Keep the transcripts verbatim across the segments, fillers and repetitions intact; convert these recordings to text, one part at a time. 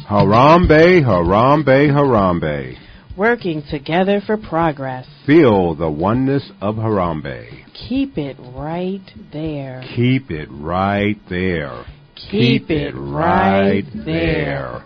Harambe, Harambe, Harambe. Working together for progress. Feel the oneness of Harambe. Keep it right there. Keep it right there. Keep, Keep it right there.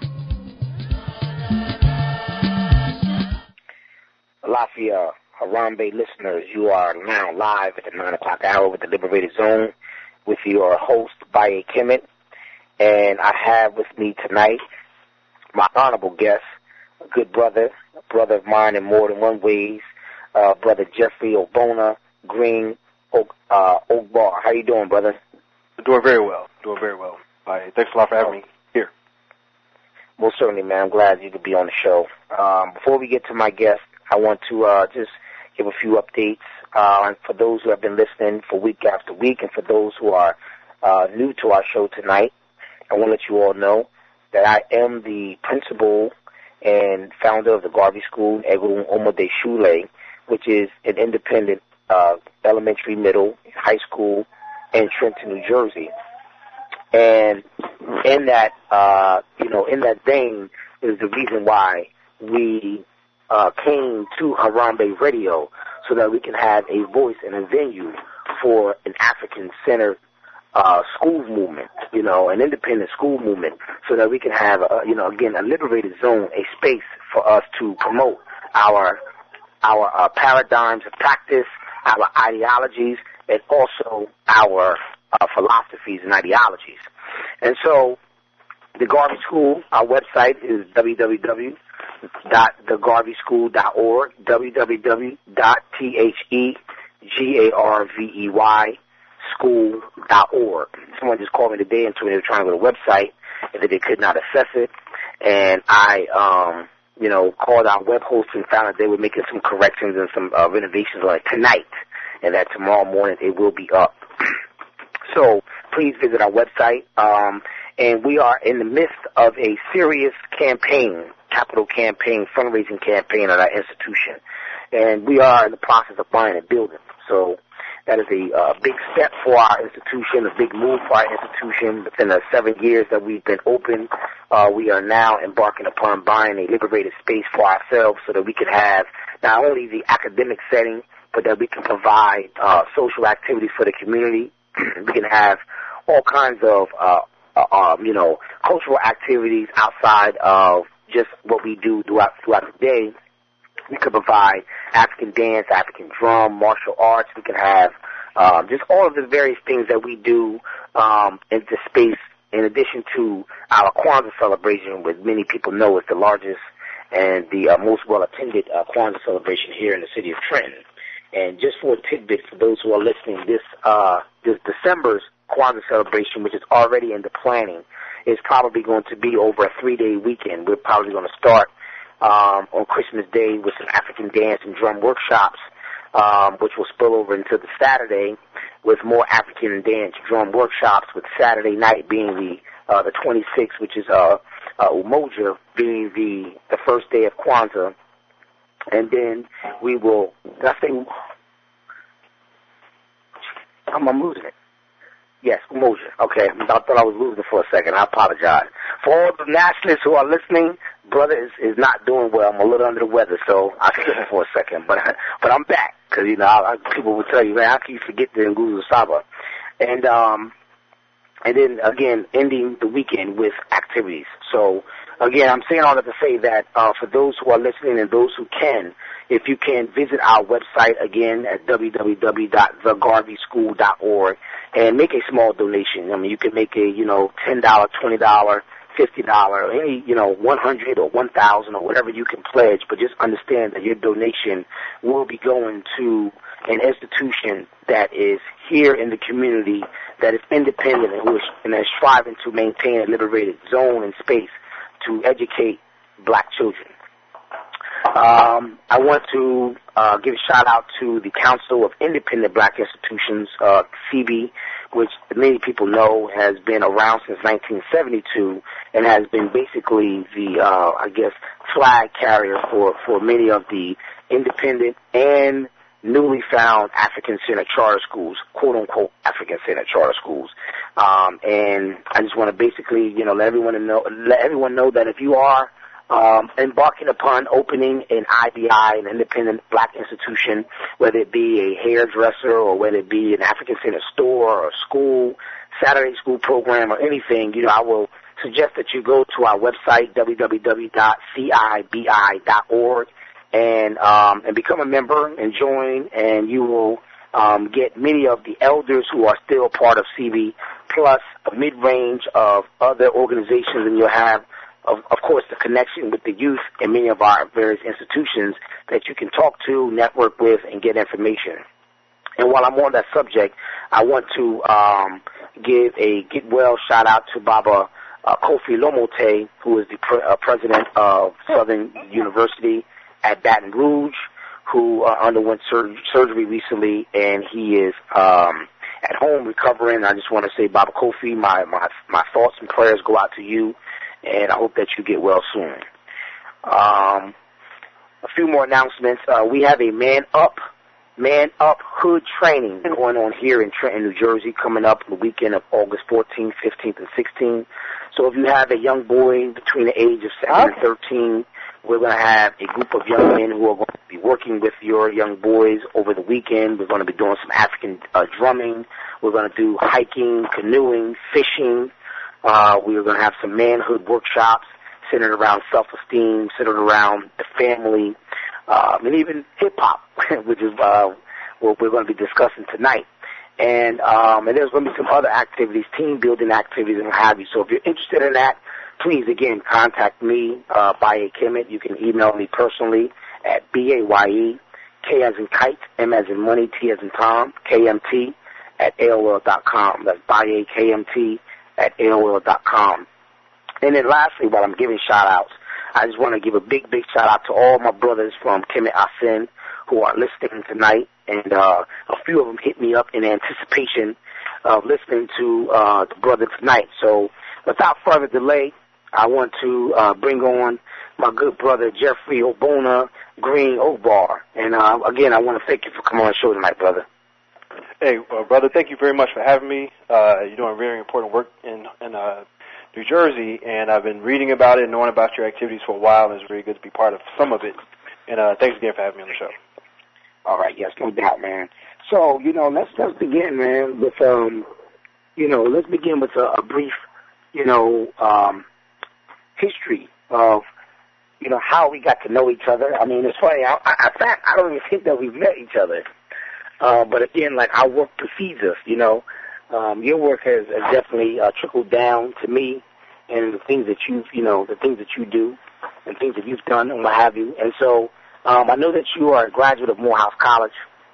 Lafayette, Harambe listeners, you are now live at the nine o'clock hour with the Liberated Zone with your host, Baye Kemet. And I have with me tonight my honorable guest, a good brother, a brother of mine in more than one ways, uh, Brother Jeffrey Obona Green Oak, uh, Oak Bar. How you doing, brother? Doing very well. Doing very well. Bye. Thanks a lot for having me here. Most certainly, man. I'm glad you could be on the show. Um, before we get to my guest, I want to uh, just give a few updates uh, for those who have been listening for week after week, and for those who are uh, new to our show tonight. I want to let you all know that I am the principal and founder of the Garvey School, Egun Omode Shule, which is an independent uh, elementary, middle, high school in Trenton, New Jersey. And in that, uh, you know, in that vein is the reason why we uh, came to Harambe Radio, so that we can have a voice and a venue for an African-centered Uh, school movement, you know, an independent school movement, so that we can have, a, you know, again, a liberated zone, a space for us to promote our our uh, paradigms of practice, our ideologies, and also our uh, philosophies and ideologies. And so, the Garvey School, our website is w w w dot the garvey school dot org, w w w dot the school dot org. Someone just called me today and told me they were trying to go to the website and that they could not access it. And I, um, you know, called our web host and found that they were making some corrections and some uh, renovations on it tonight, and that tomorrow morning it will be up. So please visit our website. Um, and we are in the midst of a serious campaign, capital campaign, fundraising campaign at our institution. And we are in the process of buying a building. So that is a uh, big step for our institution, a big move for our institution. Within the seven years that we've been open, uh, we are now embarking upon buying a liberated space for ourselves, so that we can have not only the academic setting, but that we can provide uh, social activities for the community. We can have all kinds of, uh, uh, um, you know, cultural activities outside of just what we do throughout, throughout the day. We could provide African dance, African drum, martial arts. We can have um, just all of the various things that we do um, in this space, in addition to our Kwanzaa celebration, which many people know is the largest and the uh, most well-attended uh, Kwanzaa celebration here in the city of Trenton. And just for a tidbit, for those who are listening, this, uh, this December's Kwanzaa celebration, which is already in the planning, is probably going to be over a three-day weekend. We're probably going to start Um, on Christmas Day with some African dance and drum workshops, um, which will spill over into the Saturday with more African dance drum workshops, with Saturday night being the uh, the twenty-sixth, which is uh, uh, Umoja, being the, the first day of Kwanzaa. And then we will, did I say, I'm, I'm losing it. Yes, Umoja. Okay, I thought I was losing it for a second. I apologize. For all the nationalists who are listening, brother is, is not doing well. I'm a little under the weather, so I skipped it for a second. But but I'm back, because, you know, I, I, people will tell you, man, how can you forget the Nguzo Saba? And, um, and then, again, ending the weekend with activities. So, again, I'm saying all that to say that uh, for those who are listening and those who can, if you can visit our website, again, at w w w dot the garvey school dot org, and make a small donation. I mean, you can make a, you know, ten dollars, twenty dollars, fifty dollars, any, you know, one hundred dollars or one thousand dollars or whatever you can pledge, but just understand that your donation will be going to an institution that is here in the community, that is independent and, who is, and that is striving to maintain a liberated zone and space to educate black children. Um, I want to uh, give a shout-out to the Council of Independent Black Institutions, uh, C B, which many people know has been around since nineteen seventy-two and has been basically the, uh, I guess, flag carrier for, for many of the independent and newly found African-centered charter schools, quote-unquote African-centered charter schools. Um, and I just want to basically, you know, let everyone know, let everyone know that if you are um, embarking upon opening an I B I, an independent black institution, whether it be a hairdresser or whether it be an African-centered store or school, Saturday school program or anything, you know, I will suggest that you go to our website, w w w dot c i b i dot org, and um, and become a member and join, and you will um, get many of the elders who are still part of C B, plus a mid-range of other organizations, and you'll have, of, of course, the connection with the youth and many of our various institutions that you can talk to, network with, and get information. And while I'm on that subject, I want to um, give a get well shout out to Baba uh, Kofi Lomote, who is the pre- uh, president of Southern University at Baton Rouge, who uh, underwent sur- surgery recently, and he is um, at home recovering. I just want to say, Baba Kofi, my, my my thoughts and prayers go out to you, and I hope that you get well soon. Um, a few more announcements. Uh, we have a Man Up, Man Up Hood training going on here in Trenton, New Jersey, coming up the weekend of August fourteenth, fifteenth, and sixteenth. So if you have a young boy between the age of seven and thirteen, we're going to have a group of young men who are going to be working with your young boys over the weekend. We're going to be doing some African uh, drumming. We're going to do hiking, canoeing, fishing. Uh, we're going to have some manhood workshops centered around self-esteem, centered around the family, um, and even hip-hop, which is uh, what we're going to be discussing tonight. And, um, and there's going to be some other activities, team-building activities and what have you. So if you're interested in that, please, again, contact me, uh, Baye Kemet. You can email me personally at B A Y E, K as in kite, M as in money, T as in Tom, K M T at A O L dot com. That's Baye, K M T at A O L dot com. And then lastly, while I'm giving shout-outs, I just want to give a big, big shout-out to all my brothers from Kemet Asin who are listening tonight. And uh, a few of them hit me up in anticipation of listening to uh, the brother tonight. So without further delay, I want to uh, bring on my good brother, Jeffrey Obona Green Obar. And, uh, again, I want to thank you for coming on the show tonight, brother. Hey, uh, brother, thank you very much for having me. Uh, you're doing very important work in, in uh, New Jersey, and I've been reading about it and knowing about your activities for a while, and it's really good to be part of some of it. And uh, thanks again for having me on the show. All right, yes, no doubt, man. So, you know, let's let's begin, man, with, um, you know, let's begin with a, a brief, you know, um, history of, you know, how we got to know each other. I mean, it's funny. I, I, in fact, I don't even think that we've met each other. Uh, but again, like, our work precedes us, you know. Um, your work has, has definitely uh, trickled down to me and the things that you've, you know, the things that you do and things that you've done and what have you. And so um, I know that you are a graduate of Morehouse College,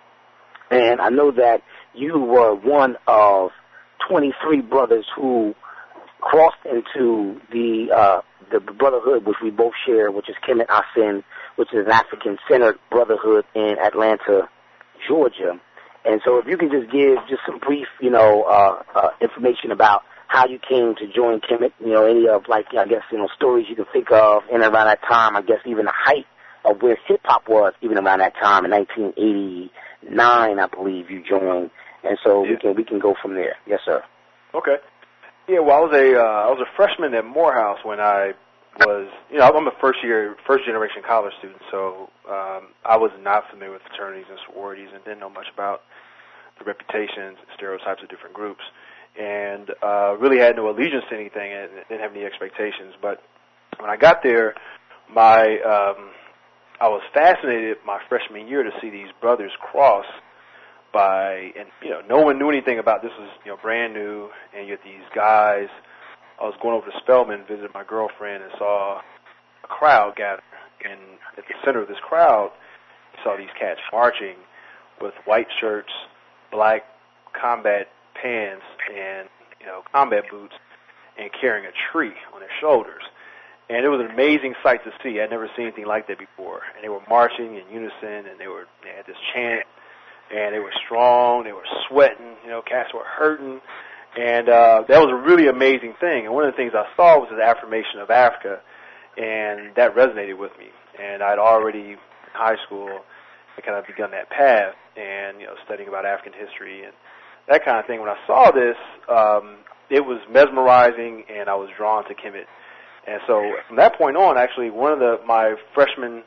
and I know that you were one of twenty-three brothers who crossed into the uh, the brotherhood which we both share, which is Kemet Asin, which is an African-centered brotherhood in Atlanta, Georgia. And so if you can just give just some brief, you know, uh, uh, information about how you came to join Kemet, you know, any of, like, I guess, you know, stories you can think of in and around that time, I guess even the height of where hip-hop was even around that time in nineteen eighty-nine, I believe you joined. And so yeah. we can we can go from there. Yes, sir. Okay. Yeah, well, I was a uh, I was a freshman at Morehouse when I was, you know, I'm a first year, first generation college student, so um, I was not familiar with fraternities and sororities and didn't know much about the reputations and stereotypes of different groups, and uh, really had no allegiance to anything and didn't have any expectations. But when I got there, my um, I was fascinated my freshman year to see these brothers cross by, and you know, no one knew anything about this. Was, you know, brand new, and you had these guys. I was going over to Spelman, visited my girlfriend, and saw a crowd gather. And at the center of this crowd, you saw these cats marching with white shirts, black combat pants, and, you know, combat boots, and carrying a tree on their shoulders. And it was an amazing sight to see. I'd never seen anything like that before. And they were marching in unison, and they were they had this chant, and they were strong, they were sweating, you know, cats were hurting. And uh, that was a really amazing thing. And one of the things I saw was the affirmation of Africa, and that resonated with me. And I'd already, in high school, kind of begun that path and, you know, studying about African history and that kind of thing. When I saw this, um, it was mesmerizing, and I was drawn to Kemet. And so from that point on, actually, one of the my freshman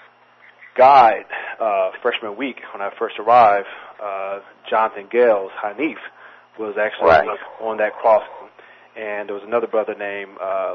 guide, uh, freshman week, when I first arrived, uh, Jonathan Gales, Hanif, was actually right. on that crossing. And there was another brother named, uh,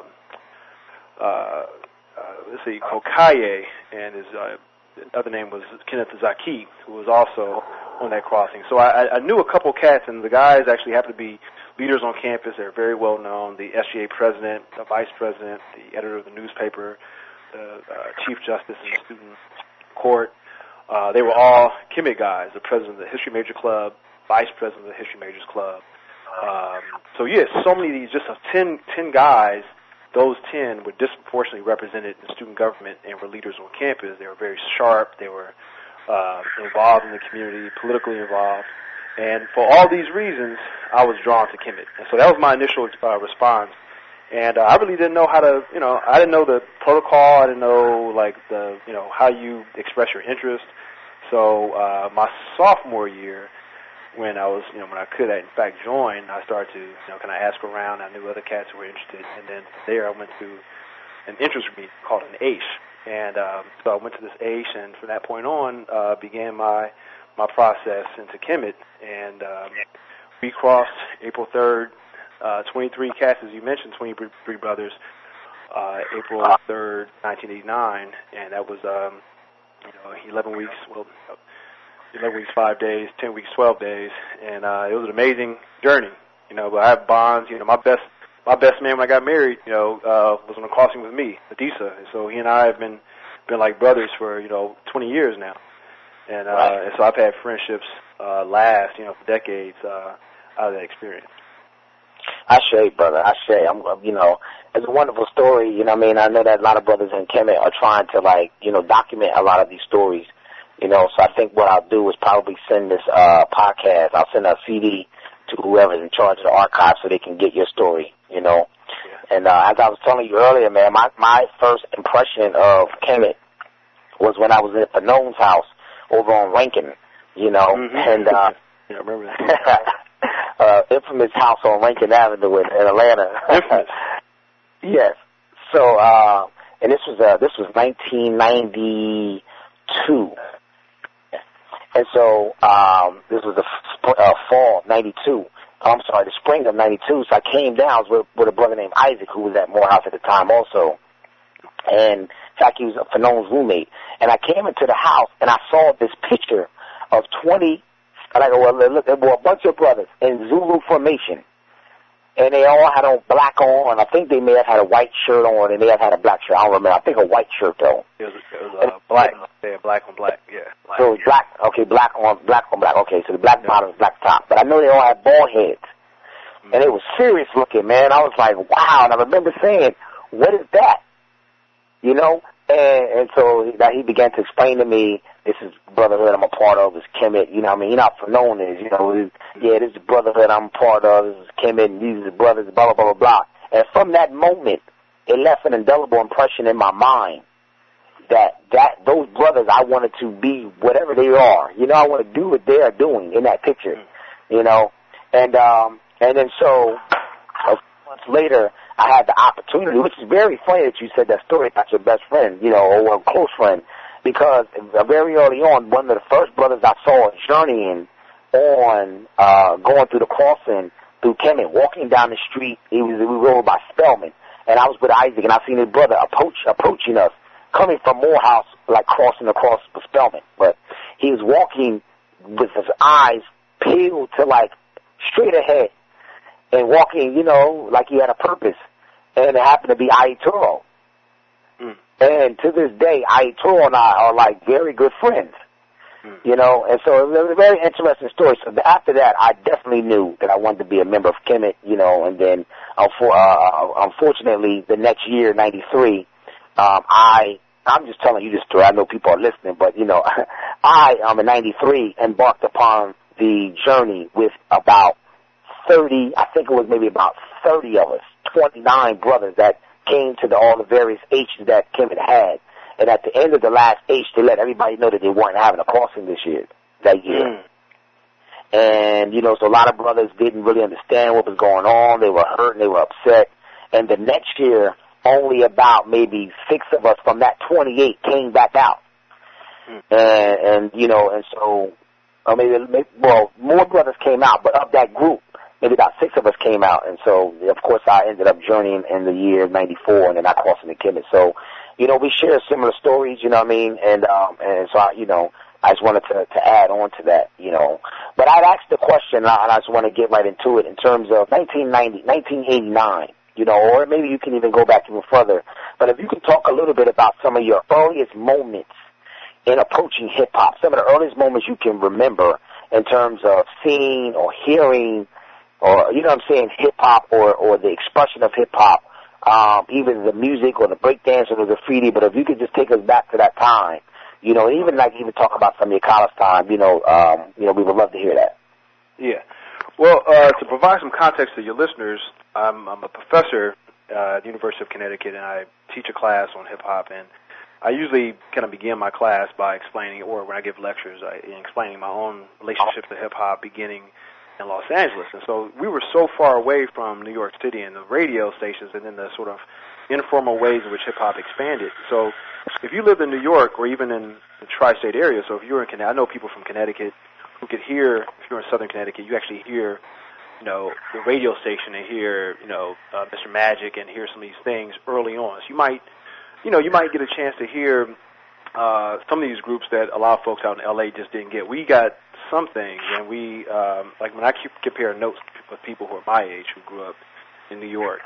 uh, uh, let's see, Kokaye, and his uh, other name was Kenneth Zaki, who was also on that crossing. So I, I knew a couple cats, and the guys actually happened to be leaders on campus. They're very well known. The S G A president, the vice president, the editor of the newspaper, the uh, chief justice in the student court. Uh, they were all Kemet guys, the president of the History Major Club, vice president of the History Majors Club. Um, so, yes, so many of these, just of ten, ten guys, those ten were disproportionately represented in student government and were leaders on campus. They were very sharp. They were uh, involved in the community, politically involved. And for all these reasons, I was drawn to Kemet. And so that was my initial uh, response. And uh, I really didn't know how to, you know, I didn't know the protocol. I didn't know, like, the, you know, how you express your interest. So uh, my sophomore year, when I was, you know, when I could, in fact, join, I started to, you know, kind of ask around. I knew other cats who were interested. And then there I went to an interest meet called an A I S H. And um, so I went to this A I S H, and from that point on uh, began my my process into Kemet. And um, we crossed April third, uh, twenty-three cats, as you mentioned, twenty-three brothers, uh, April third, nineteen eighty-nine. And that was, um, you know, eleven weeks, well, eleven weeks, five days, ten weeks, twelve days. And uh, it was an amazing journey, you know, but I have bonds. You know, my best my best man when I got married, you know, uh, was on the crossing with me, Adisa. And so he and I have been, been like brothers for, you know, twenty years now. And, uh, right. and so I've had friendships uh, last, you know, for decades uh, out of that experience. I say, brother, I say, I'm, you know, it's a wonderful story. You know what I mean? I know that a lot of brothers in Kemet are trying to, like, you know, document a lot of these stories. You know, so I think what I'll do is probably send this uh, podcast, I'll send a C D to whoever's in charge of the archive so they can get your story, you know. Yeah. And uh, as I was telling you earlier, man, my, my first impression of Kemet was when I was at Fanon's house over on Rankin, you know, mm-hmm. and uh, yeah, I remember that. uh, infamous house on Rankin Avenue in, in Atlanta. Infamous. Yes. So, uh, and this was uh, this was nineteen ninety-two, and so um, this was the f- uh, fall of ninety-two. I'm sorry, the spring of ninety-two. So I came down I was with, with a brother named Isaac, who was at Morehouse at the time also. And in fact, he was Fanon's roommate. And I came into the house, and I saw this picture of twenty, like, well, look, there were a bunch of brothers in Zulu formation. And they all had on black on. I think they may have had a white shirt on, and they have had a black shirt. I don't remember. I think a white shirt, though. It was, it was uh, black. Yeah, black on black, yeah. Black. So black, okay, black on black on black. Okay, so the black yeah. bottom, black top. But I know they all had bald heads. Mm-hmm. And it was serious looking, man. I was like, wow. And I remember saying, what is that? You know, and, and so that he began to explain to me, this is brotherhood I'm a part of, it's Kemet, you know what I mean? You're not known as, you know, this, yeah, this is the brotherhood I'm a part of, this is Kemet, and these are the brothers, blah, blah, blah, blah, blah. And from that moment, it left an indelible impression in my mind that, that those brothers, I wanted to be whatever they are. You know, I want to do what they are doing in that picture, you know? And, um, and then so, a few months later, I had the opportunity, which is very funny that you said that story about your best friend, you know, or a close friend, because very early on, one of the first brothers I saw journeying on, uh, going through the crossing through Kemet, walking down the street, he was, we were over by Spelman, and I was with Isaac, and I seen his brother approach, approaching us, coming from Morehouse, like crossing across the Spelman, but he was walking with his eyes peeled to, like, straight ahead, and walking, you know, like he had a purpose. And it happened to be Aituro. Mm. And to this day, Aituro and I are like very good friends. Mm. You know, and so it was a very interesting story. So after that, I definitely knew that I wanted to be a member of Kemet, you know, and then uh, unfortunately, the next year, ninety-three, um, I, I'm just telling you this story. I know people are listening, but, you know, I, um, in ninety-three, embarked upon the journey with about thirty, I think it was maybe about thirty of us, twenty-nine brothers that came to the, all the various H's that Kemet had. And at the end of the last H, they let everybody know that they weren't having a crossing this year, that year. Mm. And, you know, so a lot of brothers didn't really understand what was going on. They were hurt and they were upset. And the next year, only about maybe six of us from that twenty-eight came back out. Mm. And, and, you know, and so, I mean, well, more brothers came out, but of that group, maybe about six of us came out. And so, of course, I ended up journeying in the year ninety-four, and then I crossed into Kemet. So, you know, we share similar stories, you know what I mean? And, um, and so, I, you know, I just wanted to, to add on to that, you know. But I'd asked the question, and I just want to get right into it, in terms of nineteen ninety, nineteen eighty-nine, you know, or maybe you can even go back even further. But if you can talk a little bit about some of your earliest moments in approaching hip-hop, some of the earliest moments you can remember in terms of seeing or hearing or, you know what I'm saying, hip-hop or, or the expression of hip-hop, um, even the music or the breakdance or the graffiti. But if you could just take us back to that time, you know, even like even talk about some of your college time, you know, um, you know, we would love to hear that. Yeah. Well, uh, to provide some context to your listeners, I'm, I'm a professor uh, at the University of Connecticut, and I teach a class on hip-hop, and I usually kind of begin my class by explaining, or when I give lectures, I, explaining my own relationship to hip-hop beginning in Los Angeles. And so we were so far away from New York City and the radio stations and then the sort of informal ways in which hip-hop expanded. So if you lived in New York or even in the tri-state area, so if you were in Connecticut, I know people from Connecticut who could hear, if you're in southern Connecticut, you actually hear, you know, the radio station and hear, you know, uh, Mister Magic and hear some of these things early on. So you might, you know, you might get a chance to hear uh, some of these groups that a lot of folks out in L A just didn't get. We got some things, and we, um, like when I keep compare notes with people who are my age who grew up in New York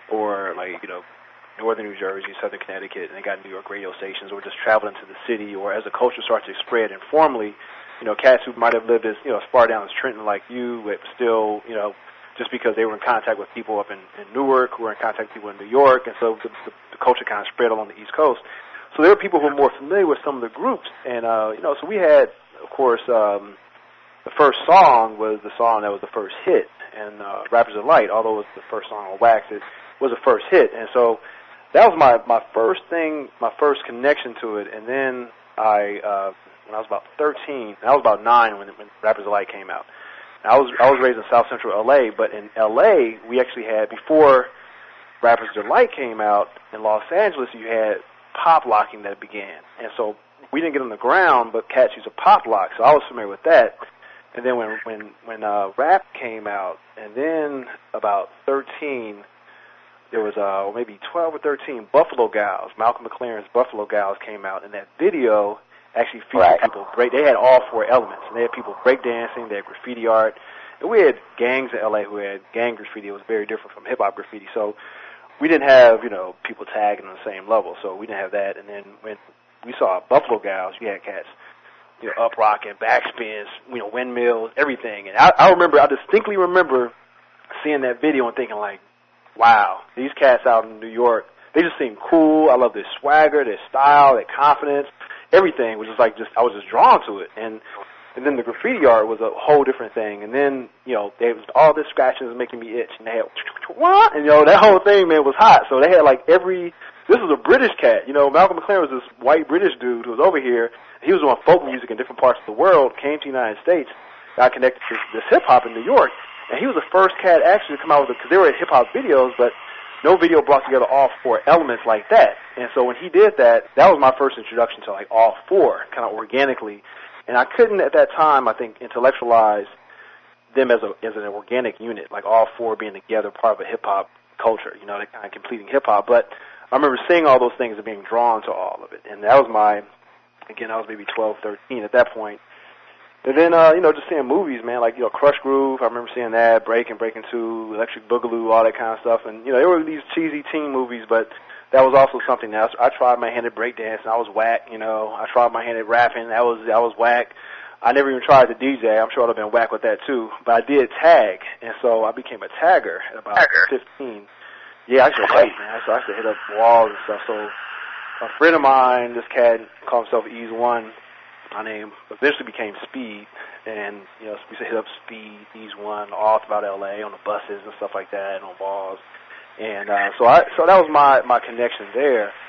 or like, you know, northern New Jersey, southern Connecticut, and they got New York radio stations, or just traveling to the city, or as the culture starts to spread informally, you know, cats who might have lived as, you know, as far down as Trenton like you, but still, you know, just because they were in contact with people up in, in Newark, who were in contact with people in New York, and so the, the, the culture kind of spread along the East Coast. So there were people who were more familiar with some of the groups, and, uh, you know, so we had, of course, um, the first song was the song that was the first hit, and uh, Rappers Delight, although it was the first song on Wax, it was the first hit, and so that was my, my first thing, my first connection to it. And then I, uh, when I was about thirteen, I was about nine when, when Rappers Delight came out. And I was I was raised in South Central L A, but in L A we actually had, before Rappers Delight came out in Los Angeles, you had pop locking that began. And so we didn't get on the ground, but cats used a pop lock, so I was familiar with that. And then when when when uh, rap came out, and then about thirteen. There was uh, maybe twelve or thirteen Buffalo Gals. Malcolm McLaren's Buffalo Gals came out, and that video actually featured right. people break. They had all four elements, and they had people breakdancing, they had graffiti art, and we had gangs in L A who had gang graffiti. It was very different from hip hop graffiti. So we didn't have, you know, people tagging on the same level. So we didn't have that. And then when we saw Buffalo Gals, you had cats, you know, up rocking, backspins, you know, windmills, everything. And I, I remember, I distinctly remember seeing that video and thinking like, wow, these cats out in New York, they just seem cool. I love their swagger, their style, their confidence. Everything was just like, just I was just drawn to it. And and then the graffiti art was a whole different thing. And then, you know, they was all this scratches making me itch. And they had, what? And, you know, that whole thing, man, was hot. So they had like every, this was a British cat. You know, Malcolm McLaren was this white British dude who was over here. He was doing folk music in different parts of the world, came to the United States, got connected to this hip-hop in New York. And he was the first cat actually to come out with it, because there were hip-hop videos, but no video brought together all four elements like that. And so when he did that, that was my first introduction to like all four, kind of organically. And I couldn't at that time, I think, intellectualize them as a as an organic unit, like all four being together, part of a hip-hop culture, you know, that kind of completing hip-hop. But I remember seeing all those things and being drawn to all of it. And that was my, again, I was maybe twelve, thirteen at that point. And then, uh, you know, just seeing movies, man, like, you know, Crush Groove, I remember seeing that, Breakin', Breakin' two, Electric Boogaloo, all that kind of stuff. And, you know, there were these cheesy teen movies, but that was also something else. I tried my hand at breakdance, and I was whack, you know. I tried my hand at rapping, that was, I was whack. I never even tried to D J. I'm sure I'd have been whack with that, too. But I did tag, and so I became a tagger at about fifteen. Yeah, I used to write, man. So I used to hit up walls and stuff. So a friend of mine, this cat called himself Ease One. My name eventually became Speed, and, you know, we used to hit up Speed, Ease One, all throughout L A on the buses and stuff like that, and on balls. And uh, so I, so that was my, my connection there.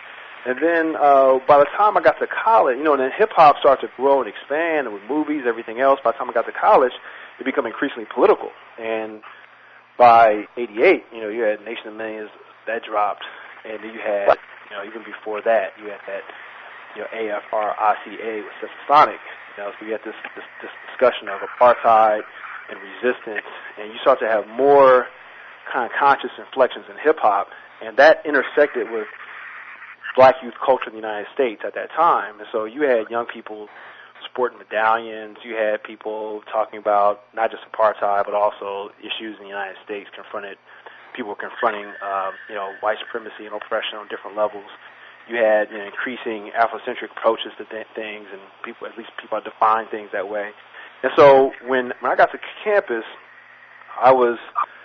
And then uh, by the time I got to college, you know, and then hip-hop started to grow and expand, and with movies, everything else, by the time I got to college, it became increasingly political. And by eighty-eight, you know, you had Nation of Millions, that dropped, and then you had, you know, even before that, you had that, you know, A F R I C A with Symphonic. You know, so you had this, this, this discussion of apartheid and resistance, and you start to have more kind of conscious inflections in hip-hop, and that intersected with black youth culture in the United States at that time. And so you had young people sporting medallions, you had people talking about not just apartheid, but also issues in the United States confronted, people were confronting, um, you know, white supremacy and oppression on different levels. You had, you know, increasing Afrocentric approaches to th- things, and people, at least people define things that way. And so when, when I got to campus, I was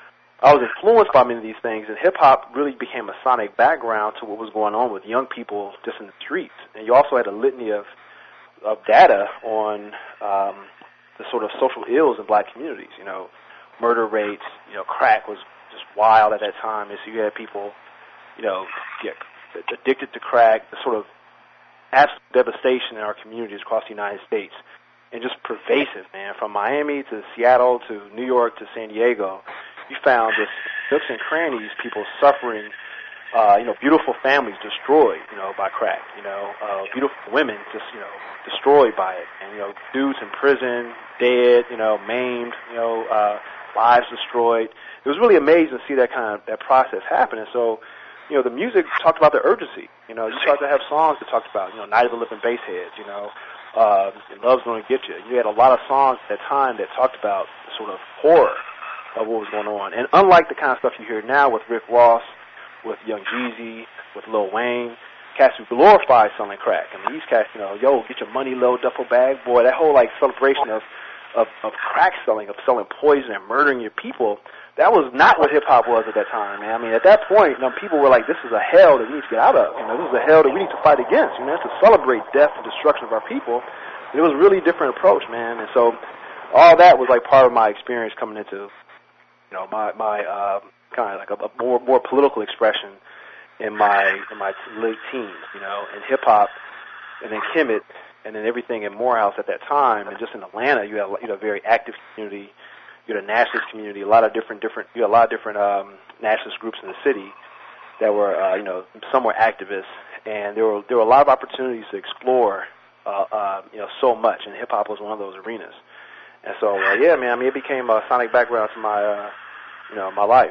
I was influenced by many of these things, and hip-hop really became a sonic background to what was going on with young people just in the streets. And you also had a litany of, of data on um, the sort of social ills in black communities. You know, murder rates, you know, crack was just wild at that time. And so you had people, you know, get addicted to crack, the sort of absolute devastation in our communities across the United States, and just pervasive, man, from Miami to Seattle to New York to San Diego. You found just nooks and crannies, people suffering, uh, you know, beautiful families destroyed, you know, by crack, you know, uh, beautiful women just, you know, destroyed by it, and, you know, dudes in prison, dead, you know, maimed, you know, uh, lives destroyed. It was really amazing to see that kind of, that process happen. And so, you know, the music talked about the urgency. You know, you started to have songs that talked about, you know, Night of the Living Bassheads, you know, uh, Love's Gonna Get You. You had a lot of songs at that time that talked about the sort of horror of what was going on. And unlike the kind of stuff you hear now with Rick Ross, with Young Jeezy, with Lil Wayne, cats who glorify selling crack. I mean, these cats, you know, yo, get your money, little duffel bag, boy, that whole, like, celebration of, of, of crack selling, of selling poison and murdering your people, that was not what hip-hop was at that time, man. I mean, at that point, you know, people were like, this is a hell that we need to get out of. You know, this is a hell that we need to fight against. You know, to celebrate death and destruction of our people. It was a really different approach, man. And so all that was, like, part of my experience coming into, you know, my, my uh, kind of like a, a more more political expression in my in my late teens, you know, in hip-hop, and then Kemet, and then everything in Morehouse at that time. And just in Atlanta, you had, you know, a very active community. You had a nationalist community, a lot of different, different, you had a lot of different um, nationalist groups in the city that were, uh, you know, some were activists, and there were there were a lot of opportunities to explore, uh, uh, you know, so much, and hip hop was one of those arenas. And so, uh, yeah, man, I mean, it became a sonic background to my, uh, you know, my life.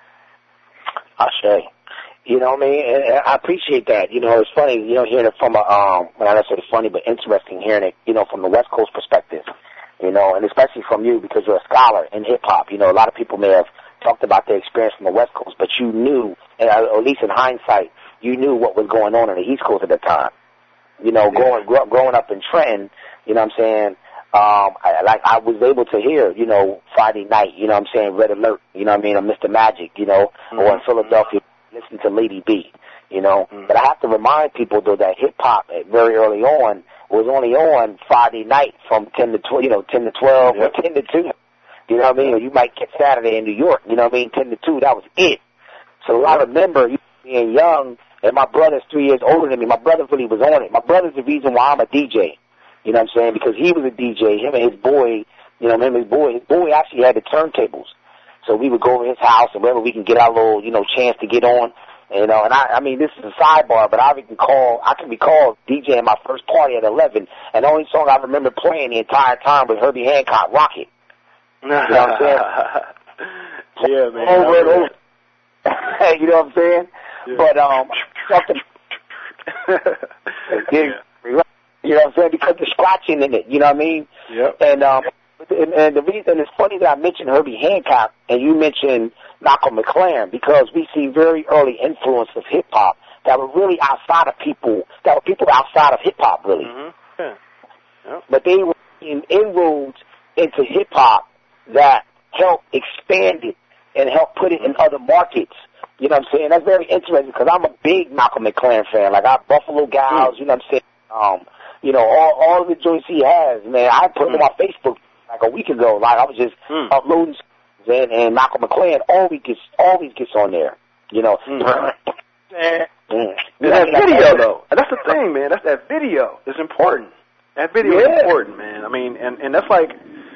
Ashe. You know what I mean? And I appreciate that. You know, it's funny, you know, hearing it from a, um, well, not necessarily funny, but interesting hearing it, you know, from the West Coast perspective. You know, and especially from you because you're a scholar in hip-hop. You know, a lot of people may have talked about their experience from the West Coast, but you knew, or at least in hindsight, you knew what was going on in the East Coast at the time. You know, growing growing up in Trenton, you know what I'm saying, um, I, like I was able to hear, you know, Friday night, you know what I'm saying, Red Alert, you know what I mean, or Mister Magic, you know, mm-hmm. or in Philadelphia, listen to Lady B, you know. Mm-hmm. But I have to remind people, though, that hip-hop very early on was only on Friday night from ten to twelve, you know, ten to twelve yep. or ten to two. You know what I mean? Or you might get Saturday in New York, you know what I mean? ten to two, that was it. So I remember being young, and my brother's three years older than me. My brother really was on it. My brother's the reason why I'm a D J. You know what I'm saying? Because he was a D J, him and his boy, you know, him and his boy, his boy actually had the turntables. So we would go over his house, and wherever we can get our little, you know, chance to get on. You know, and I, I mean, this is a sidebar, but I can call, I can recall DJing my first party at eleven, and the only song I remember playing the entire time was Herbie Hancock, Rocket. You know what I'm saying? Yeah, man. Over and over. You know what I'm saying? Yeah. But, um, yeah. You know what I'm saying? Because the scratching in it, you know what I mean? Yep. And, um, and, and the reason it's funny that I mentioned Herbie Hancock and you mentioned Malcolm McLaren, because we see very early influence of hip hop that were really outside of people, that were people outside of hip hop, really. Mm-hmm. Yeah. Yep. But they were in inroads into hip hop that helped expand it and help put it in other markets. You know what I'm saying? That's very interesting because I'm a big Malcolm McLaren fan. Like, I have Buffalo Gals, mm. you know what I'm saying? Um, you know, all, all of the joints he has, man, I put mm. them on my Facebook like a week ago. Like, I was just mm. uploading, and, and Malcolm McLaren always gets, always gets on there, you know. Mm. mm. And that video, though, and that's the thing, man. That's that video. It's important. That video yeah. is important, man. I mean, and, and that's like,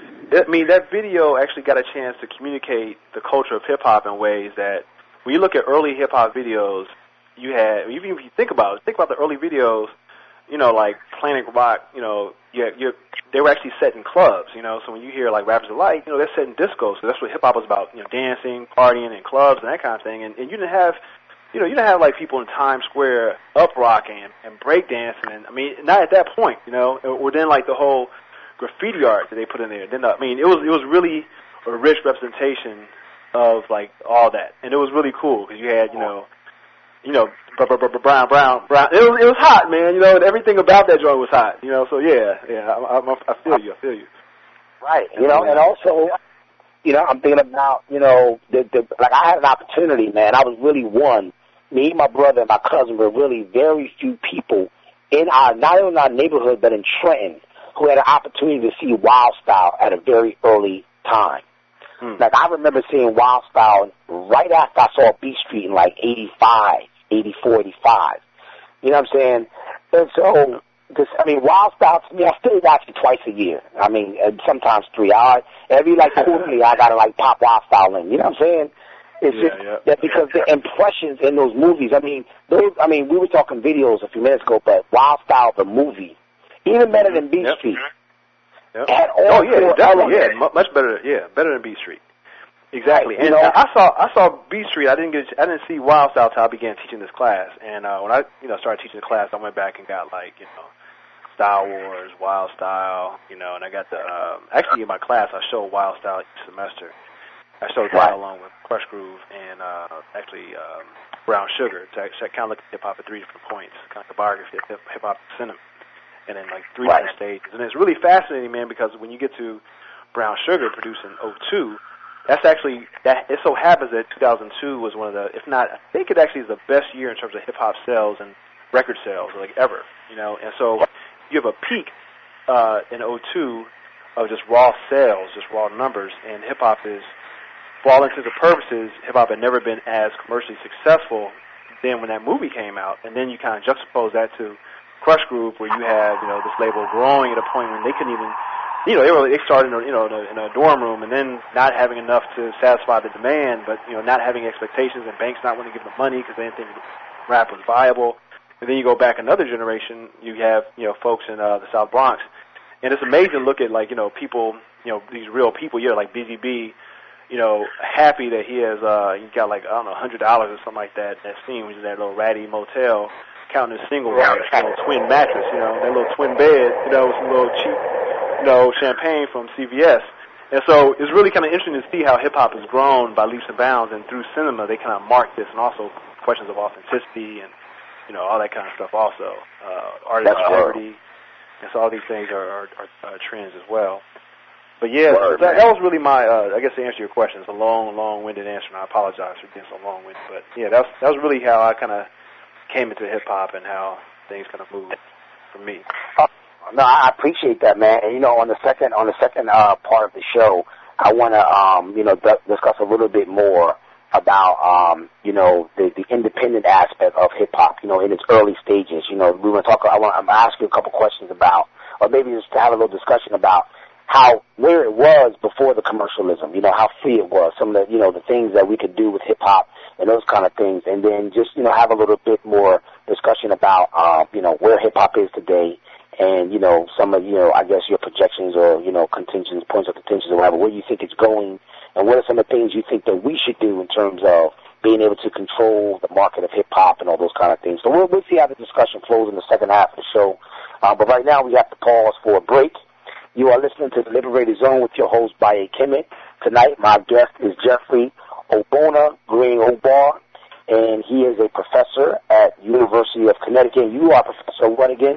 I mean, that video actually got a chance to communicate the culture of hip-hop in ways that, when you look at early hip-hop videos, you had, even if you think about it, think about the early videos, you know, like Planet Rock, you know, you, you, they were actually set in clubs, you know, so when you hear, like, Rappers Delight, you know, they're set in discos, so that's what hip-hop was about, you know, dancing, partying, and clubs, and that kind of thing, and, and you didn't have, you know, you didn't have, like, people in Times Square up-rocking and, and breakdancing, and, I mean, not at that point, you know, or then, like, the whole graffiti art that they put in there, then, I mean, it was, it was really a rich representation of, like, all that, and it was really cool, because you had, you know, you know, brown, brown, brown. It was, it was hot, man. You know, and everything about that joint was hot. You know, so yeah, yeah. I, I, I feel you. I feel you. Right. You know, and also, you know, I'm thinking about, you know, the, the like I had an opportunity, man. I was really one. Me, my brother, and my cousin were really very few people in our, not only in our neighborhood, but in Trenton, who had an opportunity to see Wild Style at a very early time. Hmm. Like I remember seeing Wild Style right after I saw Beat Street in like eighty-five. eighty-four, eighty-five. You know what I'm saying? And so, cause, I mean, Wild Style, to me, I still watch it twice a year. I mean, sometimes three. I, every, like, quarterly, I gotta, like, pop Wild Style in. You know what I'm saying? It's yeah, just yeah. that because the impressions in those movies, I mean, those, I mean, we were talking videos a few minutes ago, but Wild Style, the movie, even better than Beat yep. Street. Yep. Had all oh, yeah, definitely, elements. yeah, much better, yeah, better than Beat Street. Exactly, right, and know, I saw I saw Beat Street. I didn't get I didn't see Wild Style till I began teaching this class. And uh, when I you know started teaching the class, I went back and got like you know Style Wars, Wild Style, you know, and I got the um, actually in my class I show Wild Style each semester. I showed that right. along with Crush Groove and uh, actually um, Brown Sugar to actually kind of look at hip hop at three different points, kind of the biography of hip hop cinema, and then like three right. different stages. And it's really fascinating, man, because when you get to Brown Sugar, produced in oh two. That's actually, that it so happens that two thousand two was one of the, if not, I think it actually is the best year in terms of hip-hop sales and record sales, like ever, you know, and so you have a peak uh, in oh two of just raw sales, just raw numbers, and hip-hop is, for all intents and purposes, hip-hop had never been as commercially successful then when that movie came out, and then you kind of juxtapose that to Crush Groove, where you have, you know, this label growing at a point when they couldn't even, you know, they were they started in a, you know in a, in a dorm room, and then not having enough to satisfy the demand, but you know not having expectations, and banks not wanting to give them money because they didn't think rap was viable. And then you go back another generation, you have you know folks in uh, the South Bronx, and it's amazing to look at like you know people, you know these real people, you know like Busy B, you know happy that he has uh he got like I don't know a hundred dollars or something like that in that scene, which is that little ratty motel, counting his single wires, you know twin mattress, you know that little twin bed, you know with some little cheap. You know, champagne from C V S. And so it's really kind of interesting to see how hip-hop has grown by leaps and bounds, and through cinema they kind of mark this, and also questions of authenticity and, you know, all that kind of stuff also. Uh, artist integrity. And so all these things are, are, are uh, trends as well. But yeah, Word, that, that was really my, uh, I guess to answer your question, it's a long, long-winded answer, and I apologize for being so long-winded. But yeah, that was, that was really how I kind of came into hip-hop and how things kind of moved for me. No, I appreciate that, man. And, you know, on the second on the second uh, part of the show, I want to, um, you know, d- discuss a little bit more about, um, you know, the, the independent aspect of hip hop. You know, in its early stages. You know, we want to talk. I want to ask you a couple questions about, or maybe just to have a little discussion about how where it was before the commercialism. You know, how free it was. Some of the, you know, the things that we could do with hip hop and those kind of things. And then just, you know, have a little bit more discussion about, uh, you know, where hip hop is today. And, you know, some of, you know, I guess your projections or, you know, contentions, points of contentions or whatever, where you think it's going, and what are some of the things you think that we should do in terms of being able to control the market of hip-hop and all those kind of things. So we'll, we'll see how the discussion flows in the second half of the show. Uh, but right now we have to pause for a break. You are listening to The Liberated Zone with your host, Baye Kemet. Tonight my guest is Jeffrey Obona Green Obar, and he is a professor at University of Connecticut. You are Professor what again?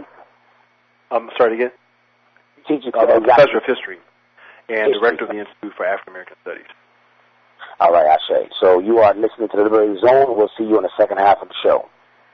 Um, sorry again? Teaching uh, I'm a professor of history and history. Director of the Institute for African American Studies. All right, I say. So you are listening to The Liberated Zone. We'll see you in the second half of the show.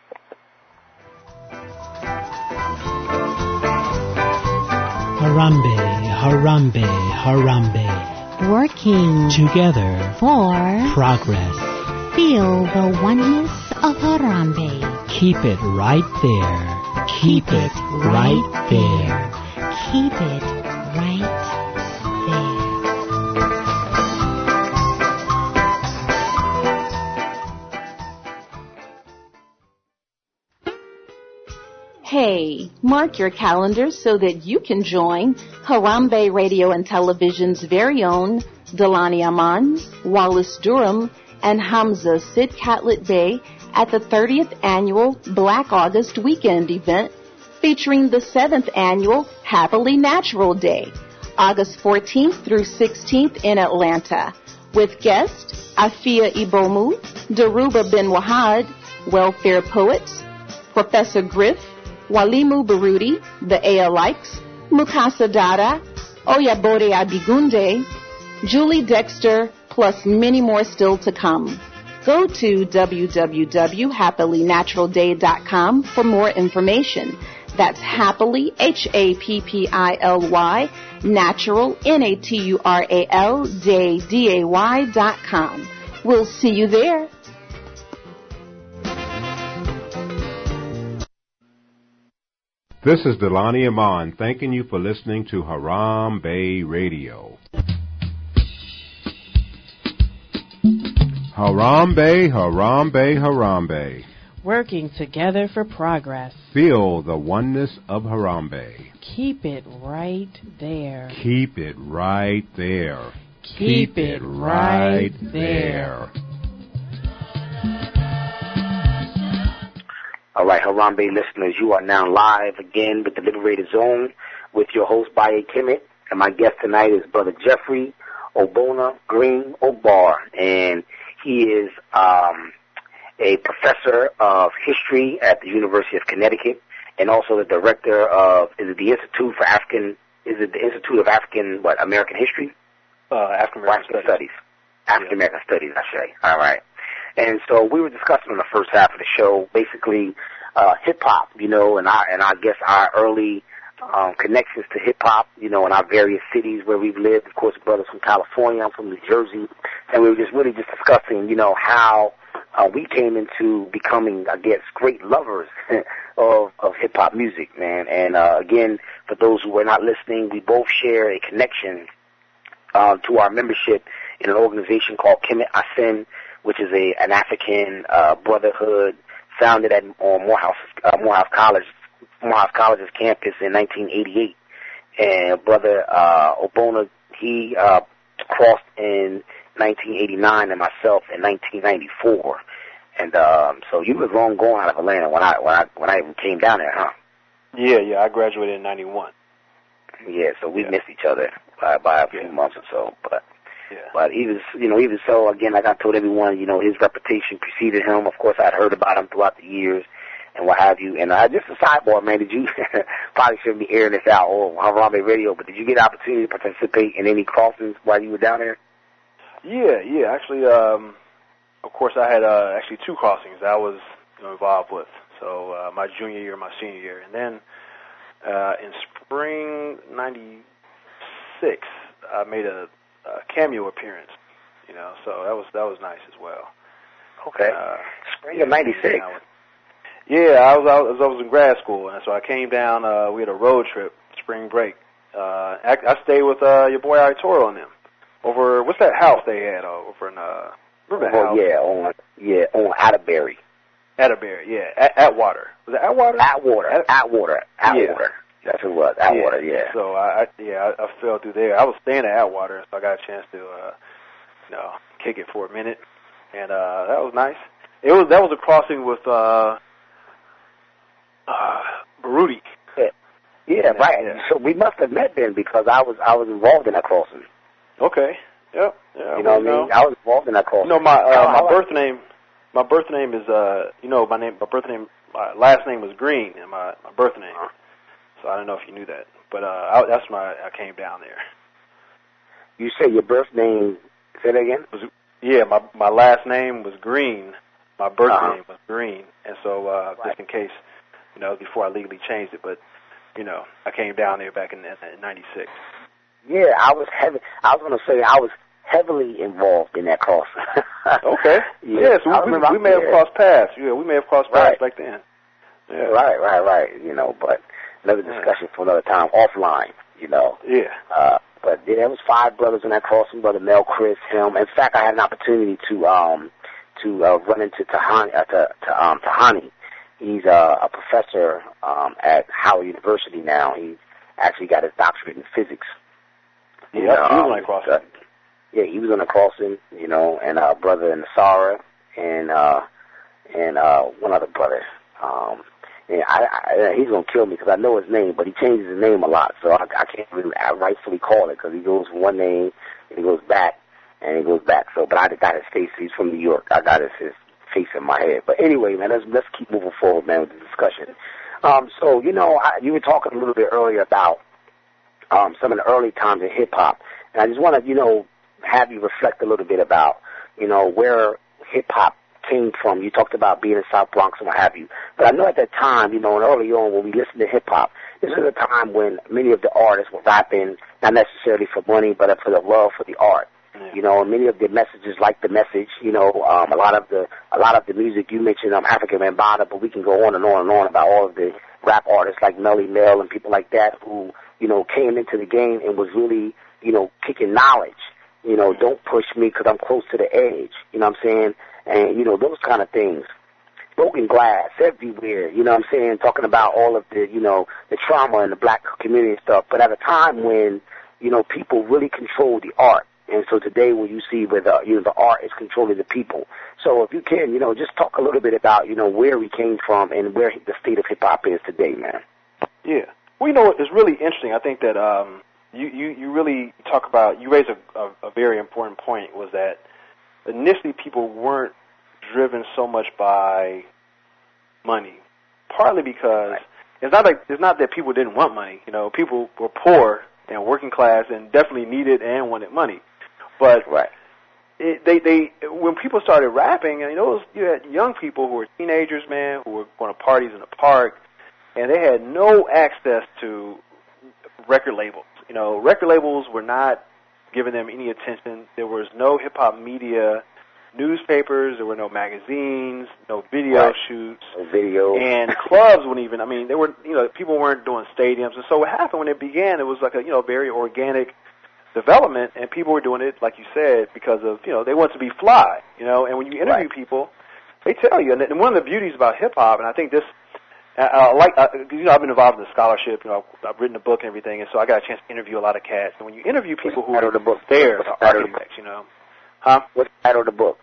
Harambe, Harambe, Harambe. Working together for progress. Feel the oneness of Harambe. Keep it right there. Keep it right there. Keep it right there. Hey, mark your calendars so that you can join Harambe Radio and Television's very own Delani Aman, Wallace Durham, and Hamza Sid Catlett Bey at the thirtieth Annual Black August Weekend event featuring the seventh Annual Happily Natural Day, August fourteenth through sixteenth in Atlanta, with guests Afia Ibomu, Daruba Ben Wahad, Welfare Poets, Professor Griff, Walimu Baruti, the Aalites, Mukasa Dada, Oyabode Abigunde, Julie Dexter, plus many more still to come. Go to w w w dot happily natural day dot com for more information. That's happily, H A P P I L Y, natural, N A T U R A L, day, D A Y dot com. We'll see you there. This is Delani Aman thanking you for listening to Harambe Radio. Harambe, Harambe, Harambe. Working together for progress. Feel the oneness of Harambe. Keep it right there. Keep it right there. Keep it right there. All right, Harambe listeners, you are now live again with the Liberated Zone with your host, Baye Kemet, and my guest tonight is Brother Jeffrey Obona Green Obar, and he is um, a professor of history at the University of Connecticut, and also the director of is it the Institute for African is it the Institute of African what American History? Uh, African American Studies. Studies. African American yeah. Studies, I say. All right. And so we were discussing in the first half of the show, basically uh, hip hop, you know, and I and I guess our early um, connections to hip hop, you know, in our various cities where we've lived. Of course, brothers from California, I'm from New Jersey, and we were just really just discussing, you know, how uh, we came into becoming, I guess, great lovers of of hip hop music, man. And uh, again, for those who were not listening, we both share a connection uh, to our membership in an organization called Kemet Asen, which is a an African uh, brotherhood founded at on Morehouse uh, Morehouse College Morehouse College's campus in nineteen eighty-eight. And Brother uh, Obona, he uh, crossed in nineteen eighty-nine, and myself in nineteen ninety-four. And um, so you was long gone out of Atlanta when I when I when I even came down there, huh? Yeah, yeah. I graduated in ninety-one. Yeah, so we yeah. missed each other by by a few yeah. months or so, but. Yeah. But even, you know, even so, again, like I told everyone, you know, his reputation preceded him. Of course, I'd heard about him throughout the years and what have you. And uh, just a sidebar, man, did you, probably shouldn't be airing this out on Harambe Radio, but did you get an opportunity to participate in any crossings while you were down there? Yeah, yeah. Actually, um, of course, I had uh, actually two crossings that I was you know, involved with. So uh, my junior year, my senior year. And then uh, in spring ninety-six, I made a Uh, cameo appearance, you know, so that was that was nice as well. Okay. Uh, Spring of ninety-six. Yeah, I was, I was I was in grad school, and so I came down. Uh, we had a road trip, spring break. Uh, I, I stayed with uh, your boy Itoro and them over what's that house they had uh, over in uh, remember that oh, house? yeah, on yeah on Atterbury. Atterbury, yeah, at, Atwater. Was it Atwater? Atwater. At, Atwater. Atwater. Yeah. That's what it was, Atwater, yeah. yeah. So I, I yeah, I, I fell through there. I was staying at Atwater, so I got a chance to, uh, you know, kick it for a minute, and uh, that was nice. It was that was a crossing with uh, uh, Baruti. Yeah, yeah right. Yeah. So we must have met then because I was I was involved in that crossing. Okay. Yep. Yeah. You know what I mean? I was involved in that crossing. You know, my uh, my like birth name, my birth name is uh, you know, my name, my birth name, my last name was Green, and my my birth name. Uh-huh. So I don't know if you knew that, but uh, I, that's when I, I came down there. You say your birth name? Say that again. Was, yeah, my my last name was Green. My birth uh-huh. name was Green, and so uh, right. just in case, you know, before I legally changed it, but you know, I came down there back in, in ninety-six. Yeah, I was having. I was going to say I was heavily involved in that crossing. Okay. Yeah, yeah so we, we, we may have crossed paths. Yeah, we may have crossed paths right. back then. Yeah. Right, right, right. You know, but another discussion yeah. for another time, offline, you know. Yeah. Uh, but yeah, there was five brothers in that crossing, Brother Mel, Chris, him. In fact, I had an opportunity to um to uh, run into Tahani, uh, to, to, um, Tahani. He's uh, a professor um, at Howard University now. He actually got his doctorate in physics. Yeah, and, um, he was on that crossing. Uh, yeah, he was on the crossing, you know, and uh, brother Nasara and uh, and uh, one other brother. Um, and I, I, he's gonna kill me because I know his name, but he changes his name a lot, so I, I can't really rightfully call it because he goes from one name and he goes back and he goes back. So, but I got his face. He's from New York. I got his, his face in my head. But anyway, man, let's let's keep moving forward, man, with the discussion. Um, so you know, I, you were talking a little bit earlier about um, some of the early times in hip hop, and I just want to, you know, have you reflect a little bit about, you know, where hip hop came from. You talked about being in South Bronx and what have you. But I know at that time, you know, and early on when we listened to hip hop, this was a time when many of the artists were rapping, not necessarily for money, but for the love for the art. You know, and many of the messages, like the message, you know, um, a lot of the a lot of the music you mentioned, um, African Bambaataa, but we can go on and on and on about all of the rap artists like Melly Mel and people like that who, you know, came into the game and was really, you know, kicking knowledge. You know, don't push me because I'm close to the edge. You know what I'm saying? And, you know, those kind of things. Broken glass everywhere, you know what I'm saying? Talking about all of the, you know, the trauma in the black community and stuff. But at a time when, you know, people really control the art. And so today when you see where the, you know, the art is controlling the people. So if you can, you know, just talk a little bit about, you know, where we came from and where the state of hip-hop is today, man. Yeah. Well, you know, it's really interesting. I think that um, you, you, you really talk about, you raise a, a, a very important point, was that initially people weren't driven so much by money, partly because it's not like it's not that people didn't want money. You know, people were poor and working class and definitely needed and wanted money. But right. it, they they when people started rapping, and you know, you had young people who were teenagers, man, who were going to parties in the park, and they had no access to record labels. You know, record labels were not giving them any attention. There was no hip hop media. Newspapers, there were no magazines, no video right. shoots, no video, and clubs wouldn't even. I mean, they were, you know, people weren't doing stadiums, and so what happened when it began? It was like a, you know, very organic development, and people were doing it, like you said, because of, you know, they want to be fly, you know. And when you interview right. people, they tell you, and one of the beauties about hip hop, and I think this, uh, like, uh, you know, I've been involved in the scholarship, you know, I've written a book and everything, and so I got a chance to interview a lot of cats. And when you interview people who are the book? there, the architects, you know. Huh? What's the title of the book?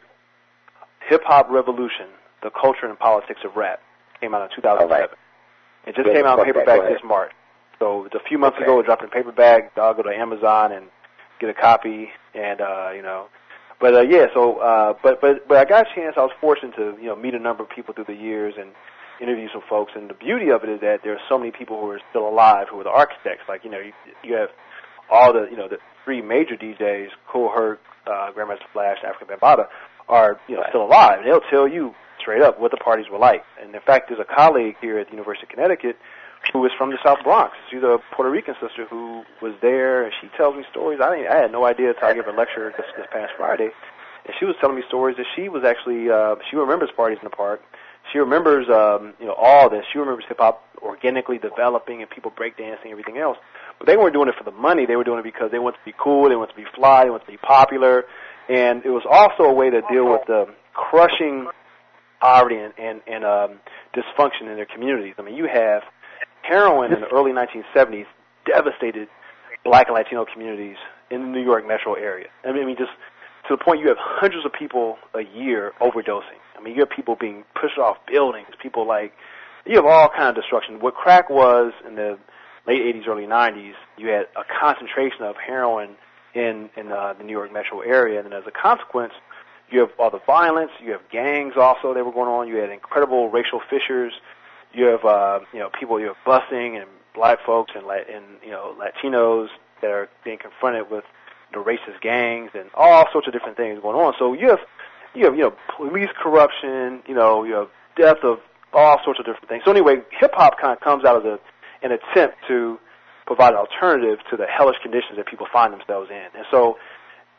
Hip Hop Revolution: The Culture and Politics of Rap. Came out in two thousand seven. Right. It just yeah, came out in paperback this March. So it's a few months okay. ago. It dropped in paperback. I'll go to Amazon and get a copy. And uh, you know, but uh, yeah. So, uh, but but but I got a chance. I was fortunate to you know meet a number of people through the years and interview some folks. And the beauty of it is that there are so many people who are still alive who are the architects. Like you know, you, you have all the you know the three major D Js: Kool Herc, uh, Grandmaster Flash, African Bambaataa, are you know still alive. And they'll tell you straight up what the parties were like. And in fact, there's a colleague here at the University of Connecticut who is from the South Bronx. She's a Puerto Rican sister who was there, and she tells me stories. I didn't, I had no idea until I gave a lecture this, this past Friday, and she was telling me stories that she was actually uh, she remembers parties in the park. She remembers um, you know all this. She remembers hip hop organically developing and people breakdancing and everything else. But they weren't doing it for the money. They were doing it because they wanted to be cool, they wanted to be fly, they wanted to be popular. And it was also a way to deal with the crushing poverty and, and, and um, dysfunction in their communities. I mean, you have heroin in the early nineteen seventies devastated black and Latino communities in the New York metro area. I mean, just to the point you have hundreds of people a year overdosing. I mean, you have people being pushed off buildings, people like, you have all kind of destruction. What crack was in the late eighties, early nineties, you had a concentration of heroin in, in uh, the New York metro area, and as a consequence, you have all the violence, you have gangs also that were going on, you had incredible racial fissures, you have, uh, you know, people, you have busing and black folks and, and, you know, Latinos that are being confronted with, you know, racist gangs and all sorts of different things going on. So you have, you have, you know, police corruption, you know, you have death of all sorts of different things. So anyway, hip-hop kind of comes out of the, an attempt to provide an alternative to the hellish conditions that people find themselves in. And so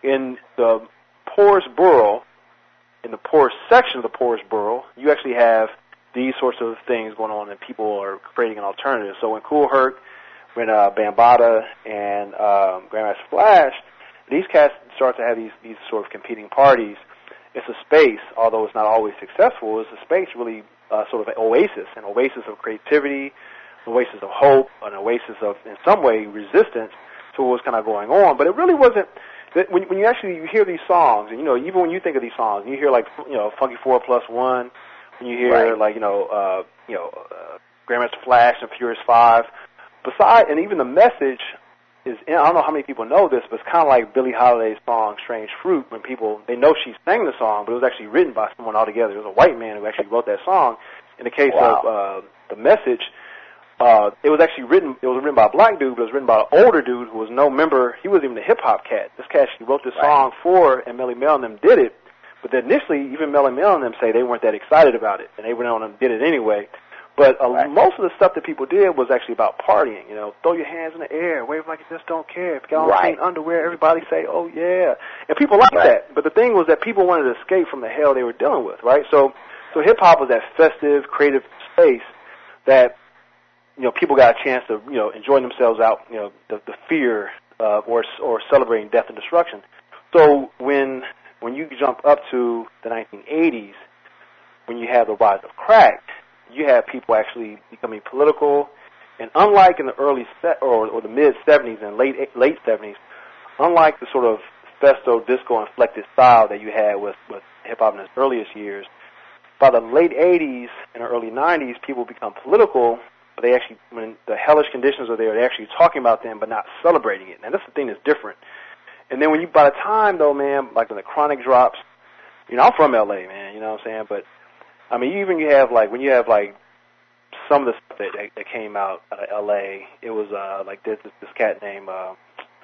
in the poorest borough, in the poorest section of the poorest borough, you actually have these sorts of things going on, and people are creating an alternative. So when Kool Herc, when uh, Bambaataa, and um, Grandmaster Flash, these cats start to have these, these sort of competing parties, it's a space, although it's not always successful, it's a space really uh, sort of an oasis, an oasis of creativity, an oasis of hope, an oasis of, in some way, resistance to what was kind of going on. But it really wasn't, when, when you actually you hear these songs, and, you know, even when you think of these songs, you hear, like, you know, Funky four plus one, when you hear, right. like, you know, uh, you know, uh, Grandmaster Flash and Furious Five, beside, and even the message is, I don't know how many people know this, but it's kind of like Billie Holiday's song Strange Fruit, when people, they know she sang the song, but it was actually written by someone altogether. It was a white man who actually wrote that song. In the case wow. of uh, the message, uh, it was actually written, it was written by a black dude, but it was written by an older dude who was no member, he wasn't even a hip-hop cat. This cat actually wrote this right. song for, and Melly Mel and them did it, but then initially, even Melly Mel and them say they weren't that excited about it, and they went on and did it anyway. But uh, right. most of the stuff that people did was actually about partying. You know, throw your hands in the air, wave like you just don't care. If you got on right. clean underwear, everybody say, "Oh yeah," and people like right. that. But the thing was that people wanted to escape from the hell they were dealing with, right? So, so hip hop was that festive, creative space that you know people got a chance to you know enjoy themselves out. You know, the, the fear uh, or or celebrating death and destruction. So when when you jump up to the nineteen eighties, when you have the rise of crack, you have people actually becoming political, and unlike in the early se- or, or the mid seventies and late late seventies, unlike the sort of festo disco inflected style that you had with, with hip hop in its earliest years, by the late eighties and early nineties, people become political, but they actually, when the hellish conditions are there, they're actually talking about them but not celebrating it. And that's the thing that's different. And then when you, by the time though, man, like when the Chronic drops, you know, I'm from L A, man, you know what I'm saying, but I mean, even you have, like, when you have, like, some of the stuff that, that came out out of L A, it was, uh, like, this, this cat named uh,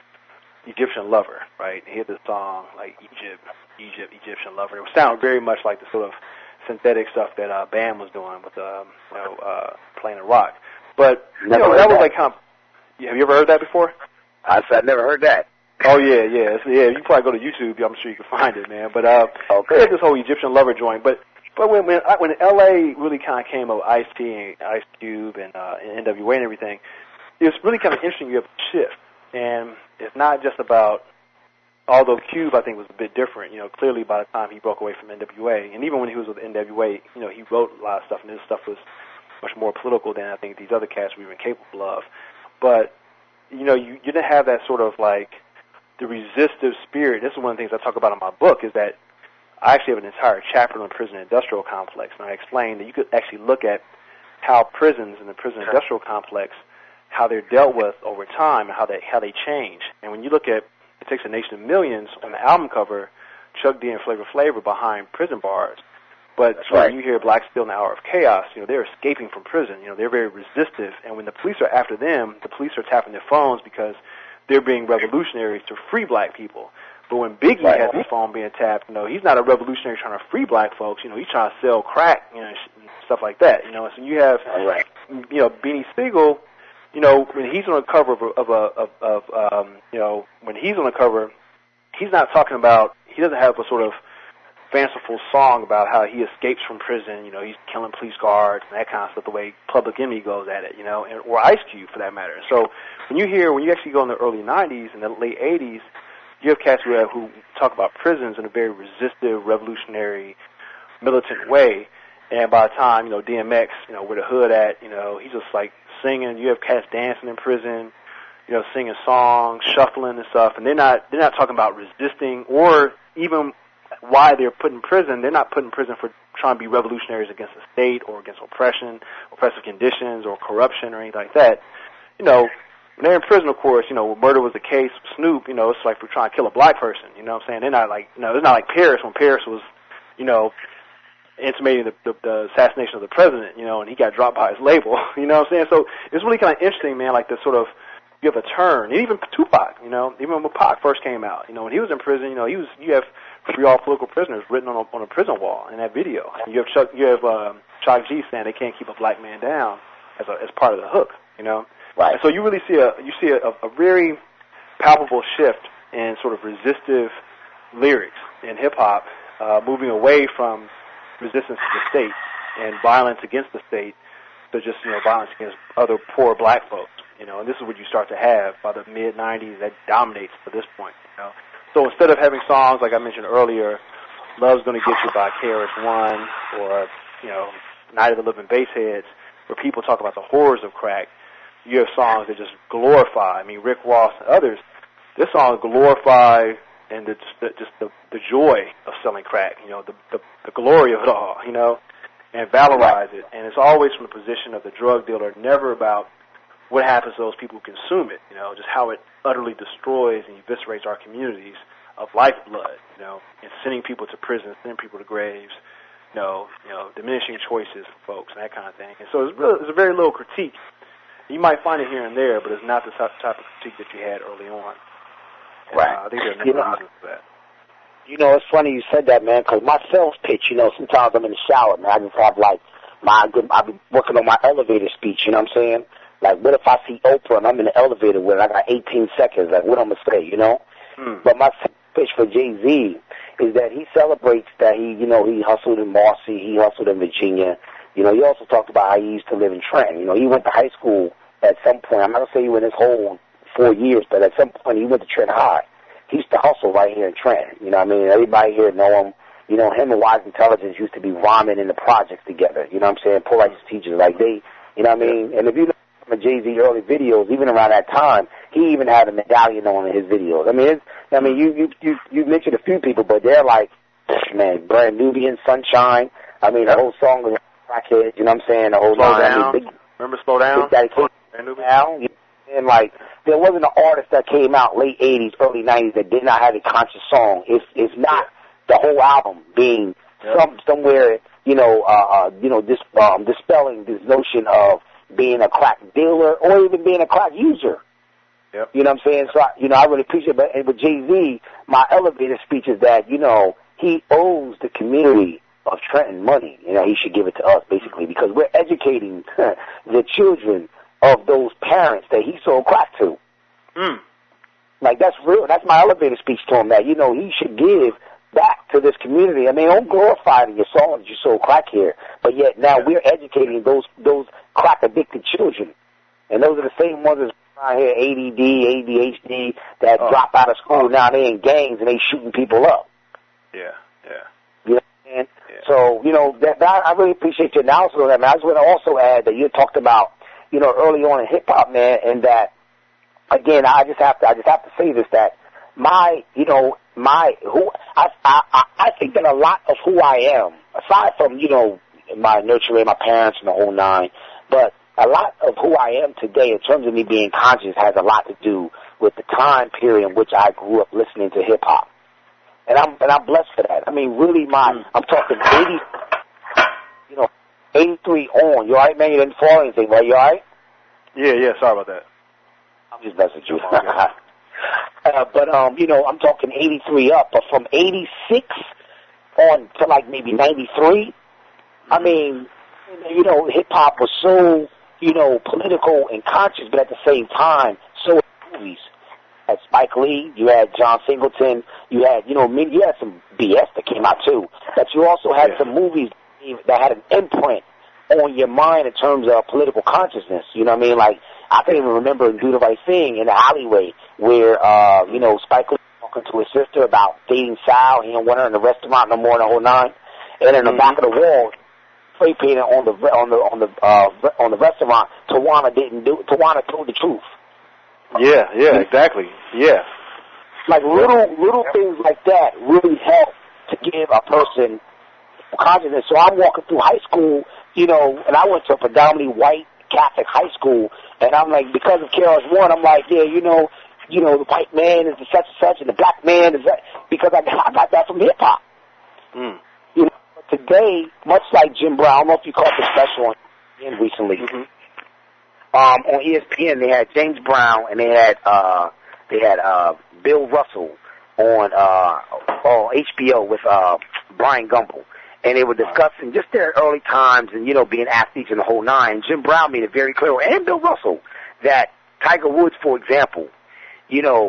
Egyptian Lover, right? He had this song, like, Egypt, Egypt, Egyptian Lover. It would sound very much like the sort of synthetic stuff that uh, Bam was doing with, um, you know, uh, playing the rock. But, you never know, that was, that. like, kind of, yeah, have you ever heard that before? I said, I've never heard that. Oh, yeah, yeah. So, yeah, you probably go to YouTube, I'm sure you can find it, man. But, uh, okay. They had this whole Egyptian Lover joint, but, But when when, when L A really kind of came up, Ice-T and Ice Cube and, uh, and N W A and everything, it was really kind of interesting. You have a shift, and it's not just about. Although Cube, I think, was a bit different. You know, clearly by the time he broke away from N W A, and even when he was with N W A, you know, he wrote a lot of stuff, and his stuff was much more political than I think these other cats were even capable of. But you know, you, you didn't have that sort of like the resistive spirit. This is one of the things I talk about in my book. Is that I actually have an entire chapter on the prison industrial complex, and I explain that you could actually look at how prisons and the prison industrial complex, how they're dealt with over time, and how they how they change. And when you look at It Takes a Nation of Millions on the album cover, Chuck D and Flavor Flav behind prison bars. But That's when right. you hear Black Steel in the Hour of Chaos, you know, they're escaping from prison. You know, they're very resistive. And when the police are after them, the police are tapping their phones because they're being revolutionaries to free black people. But when Biggie right. has his phone being tapped, you know, he's not a revolutionary trying to free black folks. You know, he's trying to sell crack, you know, and stuff like that. You know, so you have, right. you know, Beanie Siegel, you know, when he's on the cover of, a, of, a, of, of um, you know, when he's on the cover, he's not talking about, he doesn't have a sort of fanciful song about how he escapes from prison, you know, he's killing police guards and that kind of stuff, the way Public Enemy goes at it, you know, and, or Ice Cube for that matter. So when you hear, when you actually go in the early nineties and the late eighties, you have cats who, have, who talk about prisons in a very resistive, revolutionary, militant way. And by the time, you know, D M X, you know, where the hood at, you know, he's just like singing. You have cats dancing in prison, you know, singing songs, shuffling and stuff. And they're not, they're not talking about resisting or even why they're put in prison. They're not put in prison for trying to be revolutionaries against the state or against oppression, oppressive conditions or corruption or anything like that. You know, when they're in prison, of course, you know, murder was the case. Snoop, you know, it's like we're trying to kill a black person. You know what I'm saying? They're not like, you know, it's not like Paris when Paris was, you know, intimating the, the, the assassination of the president, you know, and he got dropped by his label. You know what I'm saying? So it's really kind of interesting, man, like the sort of, you have a turn. And even Tupac, you know, even when Pac first came out, you know, when he was in prison, you know, he was, you have free all political prisoners written on a, on a prison wall in that video. And you have Chuck, you have um, Shock G saying they can't keep a black man down as a, as part of the hook, you know. Right. And so you really see a you see a, a very palpable shift in sort of resistive lyrics in hip-hop, uh, moving away from resistance to the state and violence against the state to just, you know, violence against other poor black folks, you know, and this is what you start to have by the mid nineties that dominates to this point, you know. So instead of having songs, like I mentioned earlier, Love's Gonna Get You by K R S One or, you know, Night of the Living Bassheads, where people talk about the horrors of crack, you have songs that just glorify. I mean, Rick Ross and others, this song glorify and the, just, just the, the joy of selling crack, you know, the, the, the glory of it all, you know, and valorize it. And it's always from the position of the drug dealer, never about what happens to those people who consume it, you know, just how it utterly destroys and eviscerates our communities of lifeblood, you know, and sending people to prison, sending people to graves, you know, you know, diminishing choices for folks and that kind of thing. And so it's, really, it's a very little critique. You might find it here and there, but it's not the type of critique that you had early on. And, right. Uh, I think there are many you know, reasons for that. You know, it's funny you said that, man, because my sales pitch, you know, sometimes I'm in the shower, man. I just have, like, my good, I've been working on my elevator speech, you know what I'm saying? Like, what if I see Oprah and I'm in the elevator with her, I got eighteen seconds, like, what I'm going to say, you know? Hmm. But my pitch for Jay-Z is that he celebrates that he, you know, he hustled in Marcy, he hustled in Virginia. You know, he also talked about how he used to live in Trenton. You know, he went to high school at some point. I'm not going to say he went his whole four years, but at some point he went to Trenton High. He used to hustle right here in Trenton. You know what I mean? Everybody here know him. You know, him and Wise Intelligence used to be rhyming in the projects together. You know what I'm saying? Poor Righteous Teachers. Like, they, you know what I mean? And if you look at some of Jay-Z early videos, even around that time, he even had a medallion on in his videos. I mean, it's, I mean, you, you, you, you mentioned a few people, but they're like, man, Brand Nubian, Sunshine. I mean, the whole song was Crackhead, you know what I'm saying? The whole Slow line. Down. I mean, big, Remember Slow Down? Big Daddy Kane down. And, like, there wasn't an artist that came out late eighties, early nineties that did not have a conscious song. It's, it's not the whole album being Yep. some somewhere, you know, uh, uh, you know, dis, um, dispelling this notion of being a crack dealer or even being a crack user. Yep. You know what I'm saying? So, I, you know, I really appreciate it. But and with Jay-Z, my elevator speech is that, you know, he owes the community of Trenton money. You know, he should give it to us, basically, because we're educating the children of those parents that he sold crack to. Mm. Like, that's real. That's my elevator speech to him, that, you know, he should give back to this community. I mean, don't glorify it in your songs you sold crack here, but yet now we're educating those those crack-addicted children. And those are the same ones that's around here, A D D, A D H D, that oh. drop out of school. Now they in gangs and they shooting people up. Yeah, yeah. You know what I'm saying? Yeah. So, you know, that, that I really appreciate your announcement on that, man. I just want to also add that you talked about, you know, early on in hip-hop, man, and that, again, I just have to, I just have to say this, that my, you know, my, who, I, I, I think that a lot of who I am, aside from, you know, my nurturing, my parents and the whole nine, but a lot of who I am today in terms of me being conscious has a lot to do with the time period in which I grew up listening to hip hop. And I'm, and I'm blessed for that. I mean, really my, mm. I'm talking eighty, you know, eighty-three on. You alright, man? You didn't fall anything, right? You alright? Yeah, yeah, sorry about that. I'm just messing with you. Uh, but, um, you know, I'm talking eighty-three up, but from eighty-six on to like maybe ninety-three, I mean, you know, hip-hop was so, you know, political and conscious, but at the same time, so were movies. You had Spike Lee, you had John Singleton, you had, you know, you had some B S that came out too, but you also had yeah. some movies that had an imprint on your mind in terms of political consciousness, you know what I mean? Like, I can even remember Do the Right Thing in the alleyway where, uh, you know, Spike Lee was talking to his sister about dating Sal. He didn't want her in the restaurant no more in the whole nine. And in the mm-hmm. back of the wall, spray painted on the on the on the uh, on the restaurant, Tawana didn't do. Tawana told the truth. Yeah, yeah, exactly. Yeah. Like little little things like that really help to give a person consciousness. So I'm walking through high school, you know, and I went to a predominantly white Catholic high school, and I'm like, because of K R S One, I'm like, yeah, you know, you know, the white man is the such and such, and the black man is that, because I got, I got that from hip hop. Mm. You know, but today, much like Jim Brown, I don't know if you caught the special on E S P N recently. Mm-hmm. Um, on E S P N, they had James Brown and they had uh, they had uh, Bill Russell on uh, on H B O with uh, Brian Gumbel. And they were discussing just their early times and, you know, being athletes in the whole nine. Jim Brown made it very clear, and Bill Russell, that Tiger Woods, for example, you know,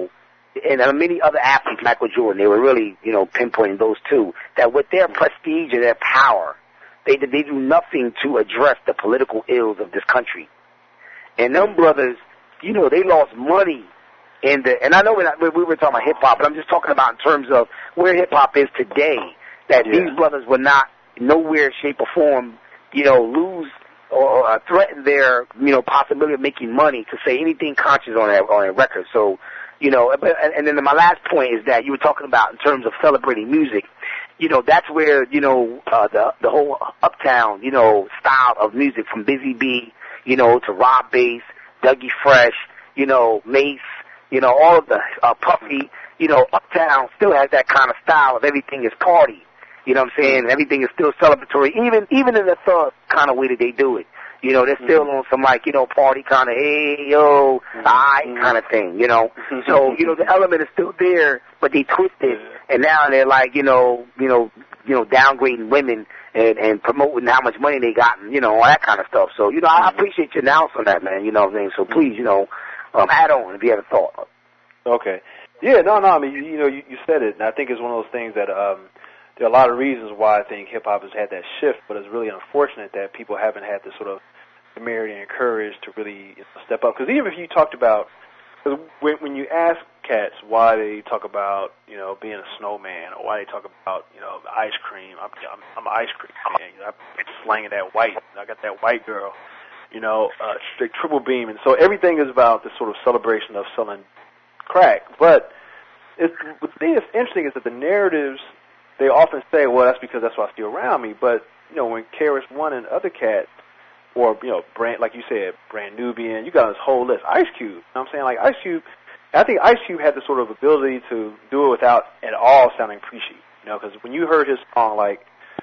and uh, many other athletes, Michael Jordan, they were really, you know, pinpointing those two, that with their prestige and their power, they they do nothing to address the political ills of this country. And them brothers, you know, they lost money in the, and I know we're not, we were talking about hip-hop, but I'm just talking about in terms of where hip-hop is today, that yeah. these brothers were not nowhere, shape, or form, you know, lose or uh, threaten their, you know, possibility of making money to say anything conscious on that, on a record. So, you know, but, and then my last point is that you were talking about in terms of celebrating music. You know, that's where, you know, uh, the the whole Uptown, you know, style of music from Busy Bee, you know, to Rob Bass, Dougie Fresh, you know, Mace, you know, all of the uh, Puffy, you know, Uptown still has that kind of style of everything is party. You know what I'm saying? Everything is still celebratory, even even in the thug kind of way that they do it. You know, they're still mm-hmm. on some, like, you know, party kind of, hey, yo, mm-hmm. I kind of thing, you know. So, you know, the element is still there, but they twist it, and now they're like, you know, you know, you know, downgrading women and, and promoting how much money they got and, you know, all that kind of stuff. So, you know, I appreciate your analysis on that, man, you know what I'm saying? So please, you know, um, add on if you have a thought. Okay. Yeah, no, no, I mean, you, you know, you, you said it, and I think it's one of those things that, um, there are a lot of reasons why I think hip-hop has had that shift, but it's really unfortunate that people haven't had the sort of temerity and courage to really, you know, step up. Because even if you talked about, cause when, when you ask cats why they talk about, you know, being a snowman, or why they talk about, you know, ice cream, I'm, I'm, I'm an ice cream man, you know, I'm slanging that white, I got that white girl, you know, uh, straight triple beam. And so everything is about this sort of celebration of selling crack. But it's, the thing that's interesting is that the narratives, they often say, well, that's because that's what I see around me. But, you know, when K R S One and other cats, or, you know, brand, like you said, Brand Nubian, you got this whole list. Ice Cube, you know what I'm saying? Like, Ice Cube, I think Ice Cube had the sort of ability to do it without at all sounding preachy, you know, because when you heard his song, like,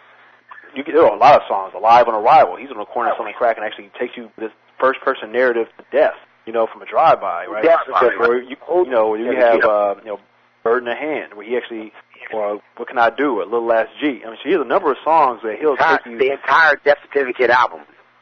you get, there are a lot of songs, Alive on Arrival, he's on the corner selling crack and actually takes you this first-person narrative to death, you know, from a drive-by, right? Definitely. Or, you, you know, you have, uh, you know, Bird in the Hand, where he actually, or What Can I Do, a Little Last G. I mean, so he has a number of songs that he'll entire, take you. The entire Death Certificate album.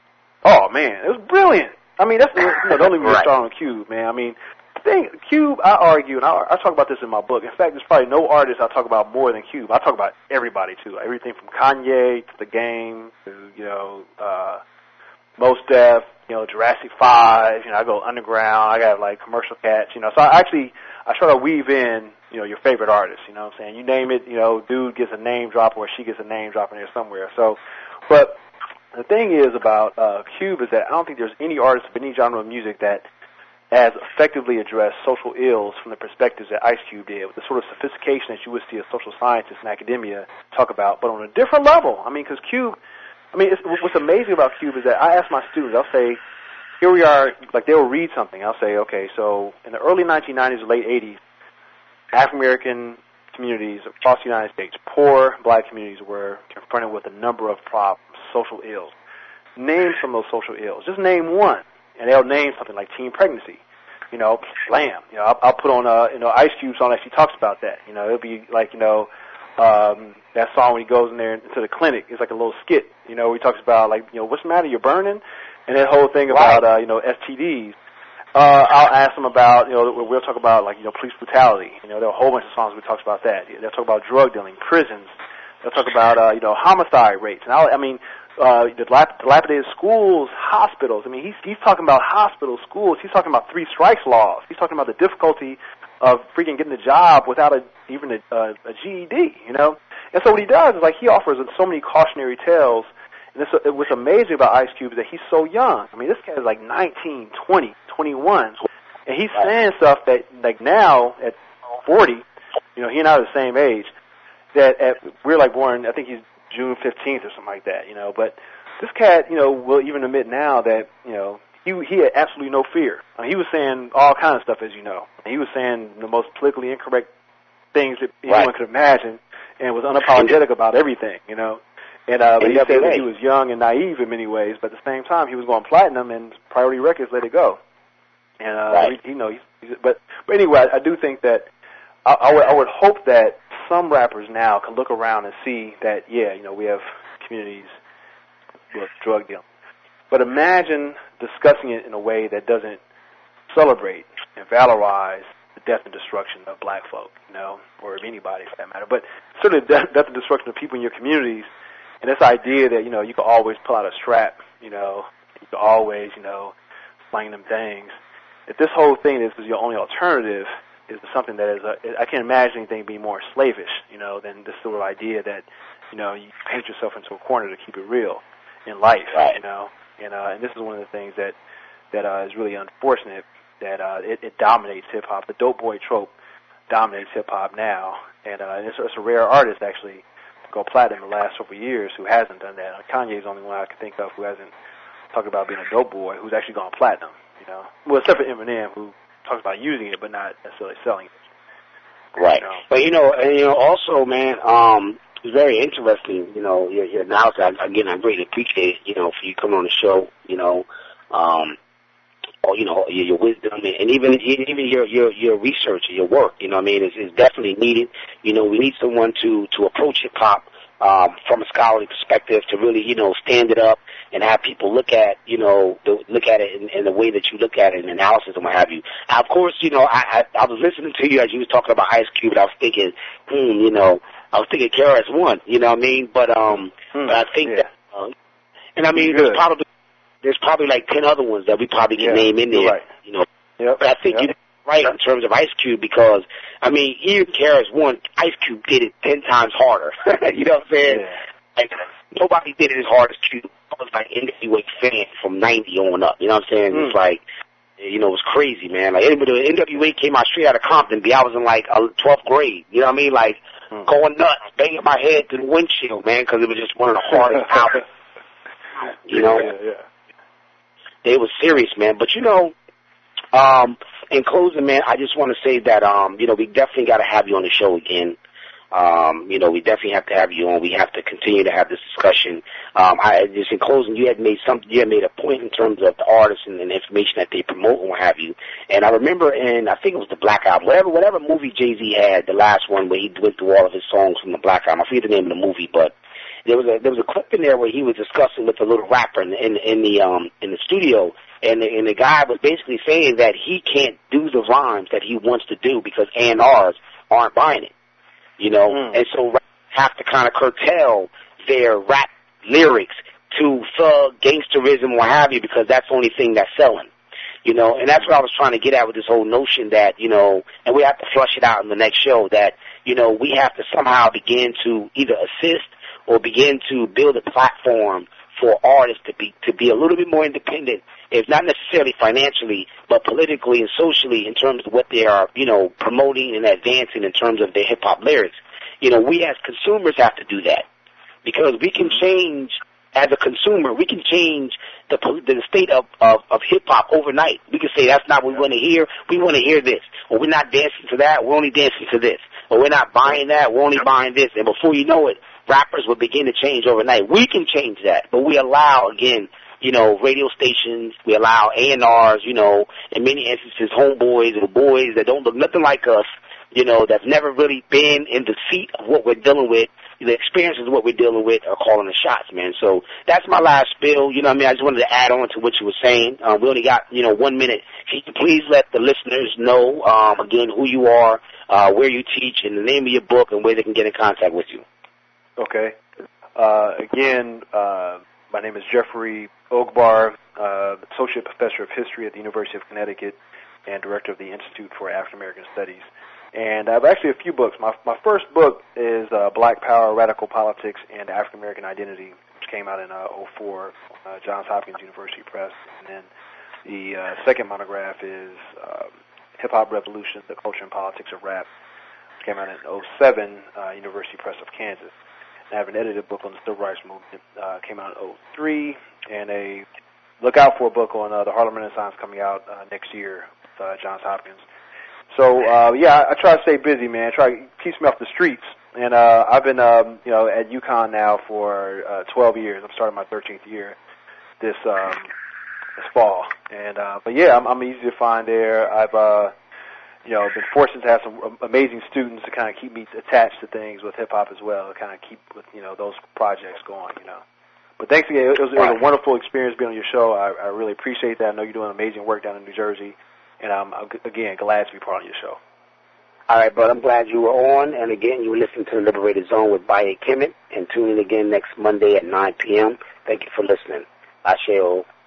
Oh, man, it was brilliant. I mean, that's, you know, don't even right. start on Cube, man. I mean, the thing, Cube, I argue, and I, I talk about this in my book. In fact, there's probably no artist I talk about more than Cube. I talk about everybody, too. Everything from Kanye to The Game to, you know, uh, Mos Def, you know, Jurassic five, you know, I go underground, I got, like, commercial cats, you know. So I actually, I try to weave in, you know, your favorite artist, you know what I'm saying? You name it, you know, dude gets a name drop or she gets a name drop in there somewhere. So, but the thing is about uh, Cube is that I don't think there's any artist of any genre of music that has effectively addressed social ills from the perspectives that Ice Cube did, with the sort of sophistication that you would see a social scientist in academia talk about, but on a different level. I mean, because Cube, I mean, it's, what's amazing about Cube is that I ask my students, I'll say, here we are, like they'll read something. I'll say, okay, so in the early nineteen nineties or late eighties, African-American communities across the United States, poor black communities, were confronted with a number of problems, social ills. Name some of those social ills. Just name one, and they'll name something like teen pregnancy. You know, slam. You know, I'll, I'll put on a, you know, Ice Cube song that actually talks about that. You know, it'll be like, you know, um, that song when he goes in there into the clinic. It's like a little skit. You know, he talks about, like, you know, what's the matter? You're burning? And that whole thing about, uh, you know, S T Ds. Uh, I'll ask them about, you know, we'll talk about, like, you know, police brutality. You know, there are a whole bunch of songs we talk about that. They'll talk about drug dealing, prisons. They'll talk about, uh, you know, homicide rates. And I'll, I mean, uh, the dilapidated schools, hospitals. I mean, he's, he's talking about hospitals, schools. He's talking about three strikes laws. He's talking about the difficulty of freaking getting a job without a, even a, a, a G E D, you know? And so what he does is, like, he offers so many cautionary tales. And this, it was amazing about Ice Cube is that he's so young. I mean, this guy is like nineteen, twenty, twenty-one. And he's saying stuff that, like, now at forty, you know, he and I are the same age, that at, we're like born, I think he's June fifteenth or something like that, you know. But this cat, you know, will even admit now that, you know, he he had absolutely no fear. I mean, he was saying all kinds of stuff, as you know. He was saying the most politically incorrect things that anyone right. could imagine, and was unapologetic about everything, you know. And uh, but he said that he was young and naive in many ways, but at the same time, he was going platinum, and Priority Records let it go. And uh, right. he, you know, he's, he's, but but anyway, I, I do think that I, I would I would hope that some rappers now can look around and see that, yeah, you know, we have communities with drug dealing, but imagine discussing it in a way that doesn't celebrate and valorize the death and destruction of black folk, you know, or of anybody for that matter. But certainly death, death and destruction of people in your communities, and this idea that, you know, you can always pull out a strap, you know, you can always, you know, slang them things. If this whole thing is, is your only alternative, is something that is, a, I can't imagine anything being more slavish, you know, than this sort of idea that, you know, you paint yourself into a corner to keep it real in life, right. you know. And, uh, and this is one of the things that, that uh, is really unfortunate, that uh, it, it dominates hip-hop. The dope boy trope dominates hip-hop now. And, uh, and it's, it's a rare artist, actually, to go platinum in the last several years who hasn't done that. Uh, Kanye's the only one I can think of who hasn't talked about being a dope boy, who's actually gone platinum, you know. Well, except for Eminem, who talks about using it but not necessarily selling it. Right. You know? But, you know, and, you know, also, man, um, it's very interesting, you know, your, your analysis. Again, I greatly appreciate, you know, for you coming on the show, you know, um, or, you know, your, your wisdom and even even your, your, your research and your work, you know what I mean, is, is definitely needed. You know, we need someone to, to approach hip-hop um, from a scholarly perspective to really, you know, stand it up and have people look at, you know, the, look at it in, in the way that you look at it in analysis and what have you. Now, of course, you know, I, I, I was listening to you as you was talking about Ice Cube, and I was thinking, hmm, you know, I was thinking K R S One, you know what I mean? But, um, hmm, but I think yeah. that, uh, and I mean, there's probably, there's probably like ten other ones that we probably can yeah, name in there, right. you know. Yep. But I think yep. you're right in terms of Ice Cube because, I mean, even K R S One, Ice Cube did it ten times harder. You know what I'm saying? Yeah. Like, nobody did it as hard as Cube. I was like N W A fan from ninety on up. You know what I'm saying? Mm. It's like, you know, it was crazy, man. Like, N W A came out straight out of Compton. I was in like twelfth grade. You know what I mean? Like, mm. going nuts, banging my head to the windshield, man, because it was just one of the hardest albums. You know? Yeah, yeah. It was serious, man. But, you know, um, in closing, man, I just want to say that, um, you know, we definitely got to have you on the show again. Um, you know, we definitely have to have you on. We have to continue to have this discussion. Um, I just in closing, you had made something, you had made a point in terms of the artists and, and the information that they promote and what have you. And I remember in, I think it was the Black Album, whatever, whatever movie Jay-Z had, the last one where he went through all of his songs from the Black Album. I forget the name of the movie, but there was a there was a clip in there where he was discussing with a little rapper in, in, in the um in the studio, and the, and the guy was basically saying that he can't do the rhymes that he wants to do because A and R's aren't buying it. You know, mm. and so rappers have to kind of curtail their rap lyrics to thug, gangsterism, what have you, because that's the only thing that's selling. You know, and that's what I was trying to get at with this whole notion that, you know, and we have to flush it out in the next show, that, you know, we have to somehow begin to either assist or begin to build a platform for artists to be to be a little bit more independent, if not necessarily financially, but politically and socially in terms of what they are, you know, promoting and advancing in terms of their hip-hop lyrics. You know, we as consumers have to do that because we can change, as a consumer, we can change the the state of, of, of hip-hop overnight. We can say that's not what we want to hear. We want to hear this. Or we're not dancing to that. We're only dancing to this. Or we're not buying that. We're only buying this. And before you know it, rappers will begin to change overnight. We can change that, but we allow, again, you know, radio stations, we allow A and R's, you know, in many instances, homeboys or boys that don't look nothing like us, you know, that's never really been in the seat of what we're dealing with, the experiences of what we're dealing with are calling the shots, man. So that's my last spill. You know what I mean? I just wanted to add on to what you were saying. Um, we only got, you know, one minute. Can you please let the listeners know, um, again, who you are, uh, where you teach, and the name of your book, and where they can get in contact with you? Okay. Uh, again, uh, my name is Jeffrey Ogbar, uh, Associate Professor of History at the University of Connecticut and Director of the Institute for African American Studies. And I have actually a few books. My my first book is uh, Black Power, Radical Politics, and African American Identity, which came out in uh, oh four, uh, Johns Hopkins University Press. And then the uh, second monograph is uh, Hip Hop Revolution, The Culture and Politics of Rap, which came out in oh seven, uh, University Press of Kansas. I have an edited book on the Civil Rights Movement, uh, came out in oh three, and a look out for a book on uh, the Harlem Renaissance coming out uh, next year with uh, Johns Hopkins. So, uh, yeah, I, I try to stay busy, man. I try to keep me off the streets. And uh, I've been, um, you know, at UConn now for uh, twelve years. I'm starting my thirteenth year this um, this fall. And uh, but yeah, I'm, I'm easy to find there. I've uh, you know, been fortunate to have some amazing students to kind of keep me attached to things with hip hop as well, to kind of keep with, you know, those projects going, you know. But thanks again. It was, it was a wonderful experience being on your show. I, I really appreciate that. I know you're doing amazing work down in New Jersey, and I'm, I'm again glad to be part of your show. All right, but I'm glad you were on. And again, you were listening to the Liberated Zone with Baye Kemet. And tune in again next Monday at nine p.m. Thank you for listening. Asheo.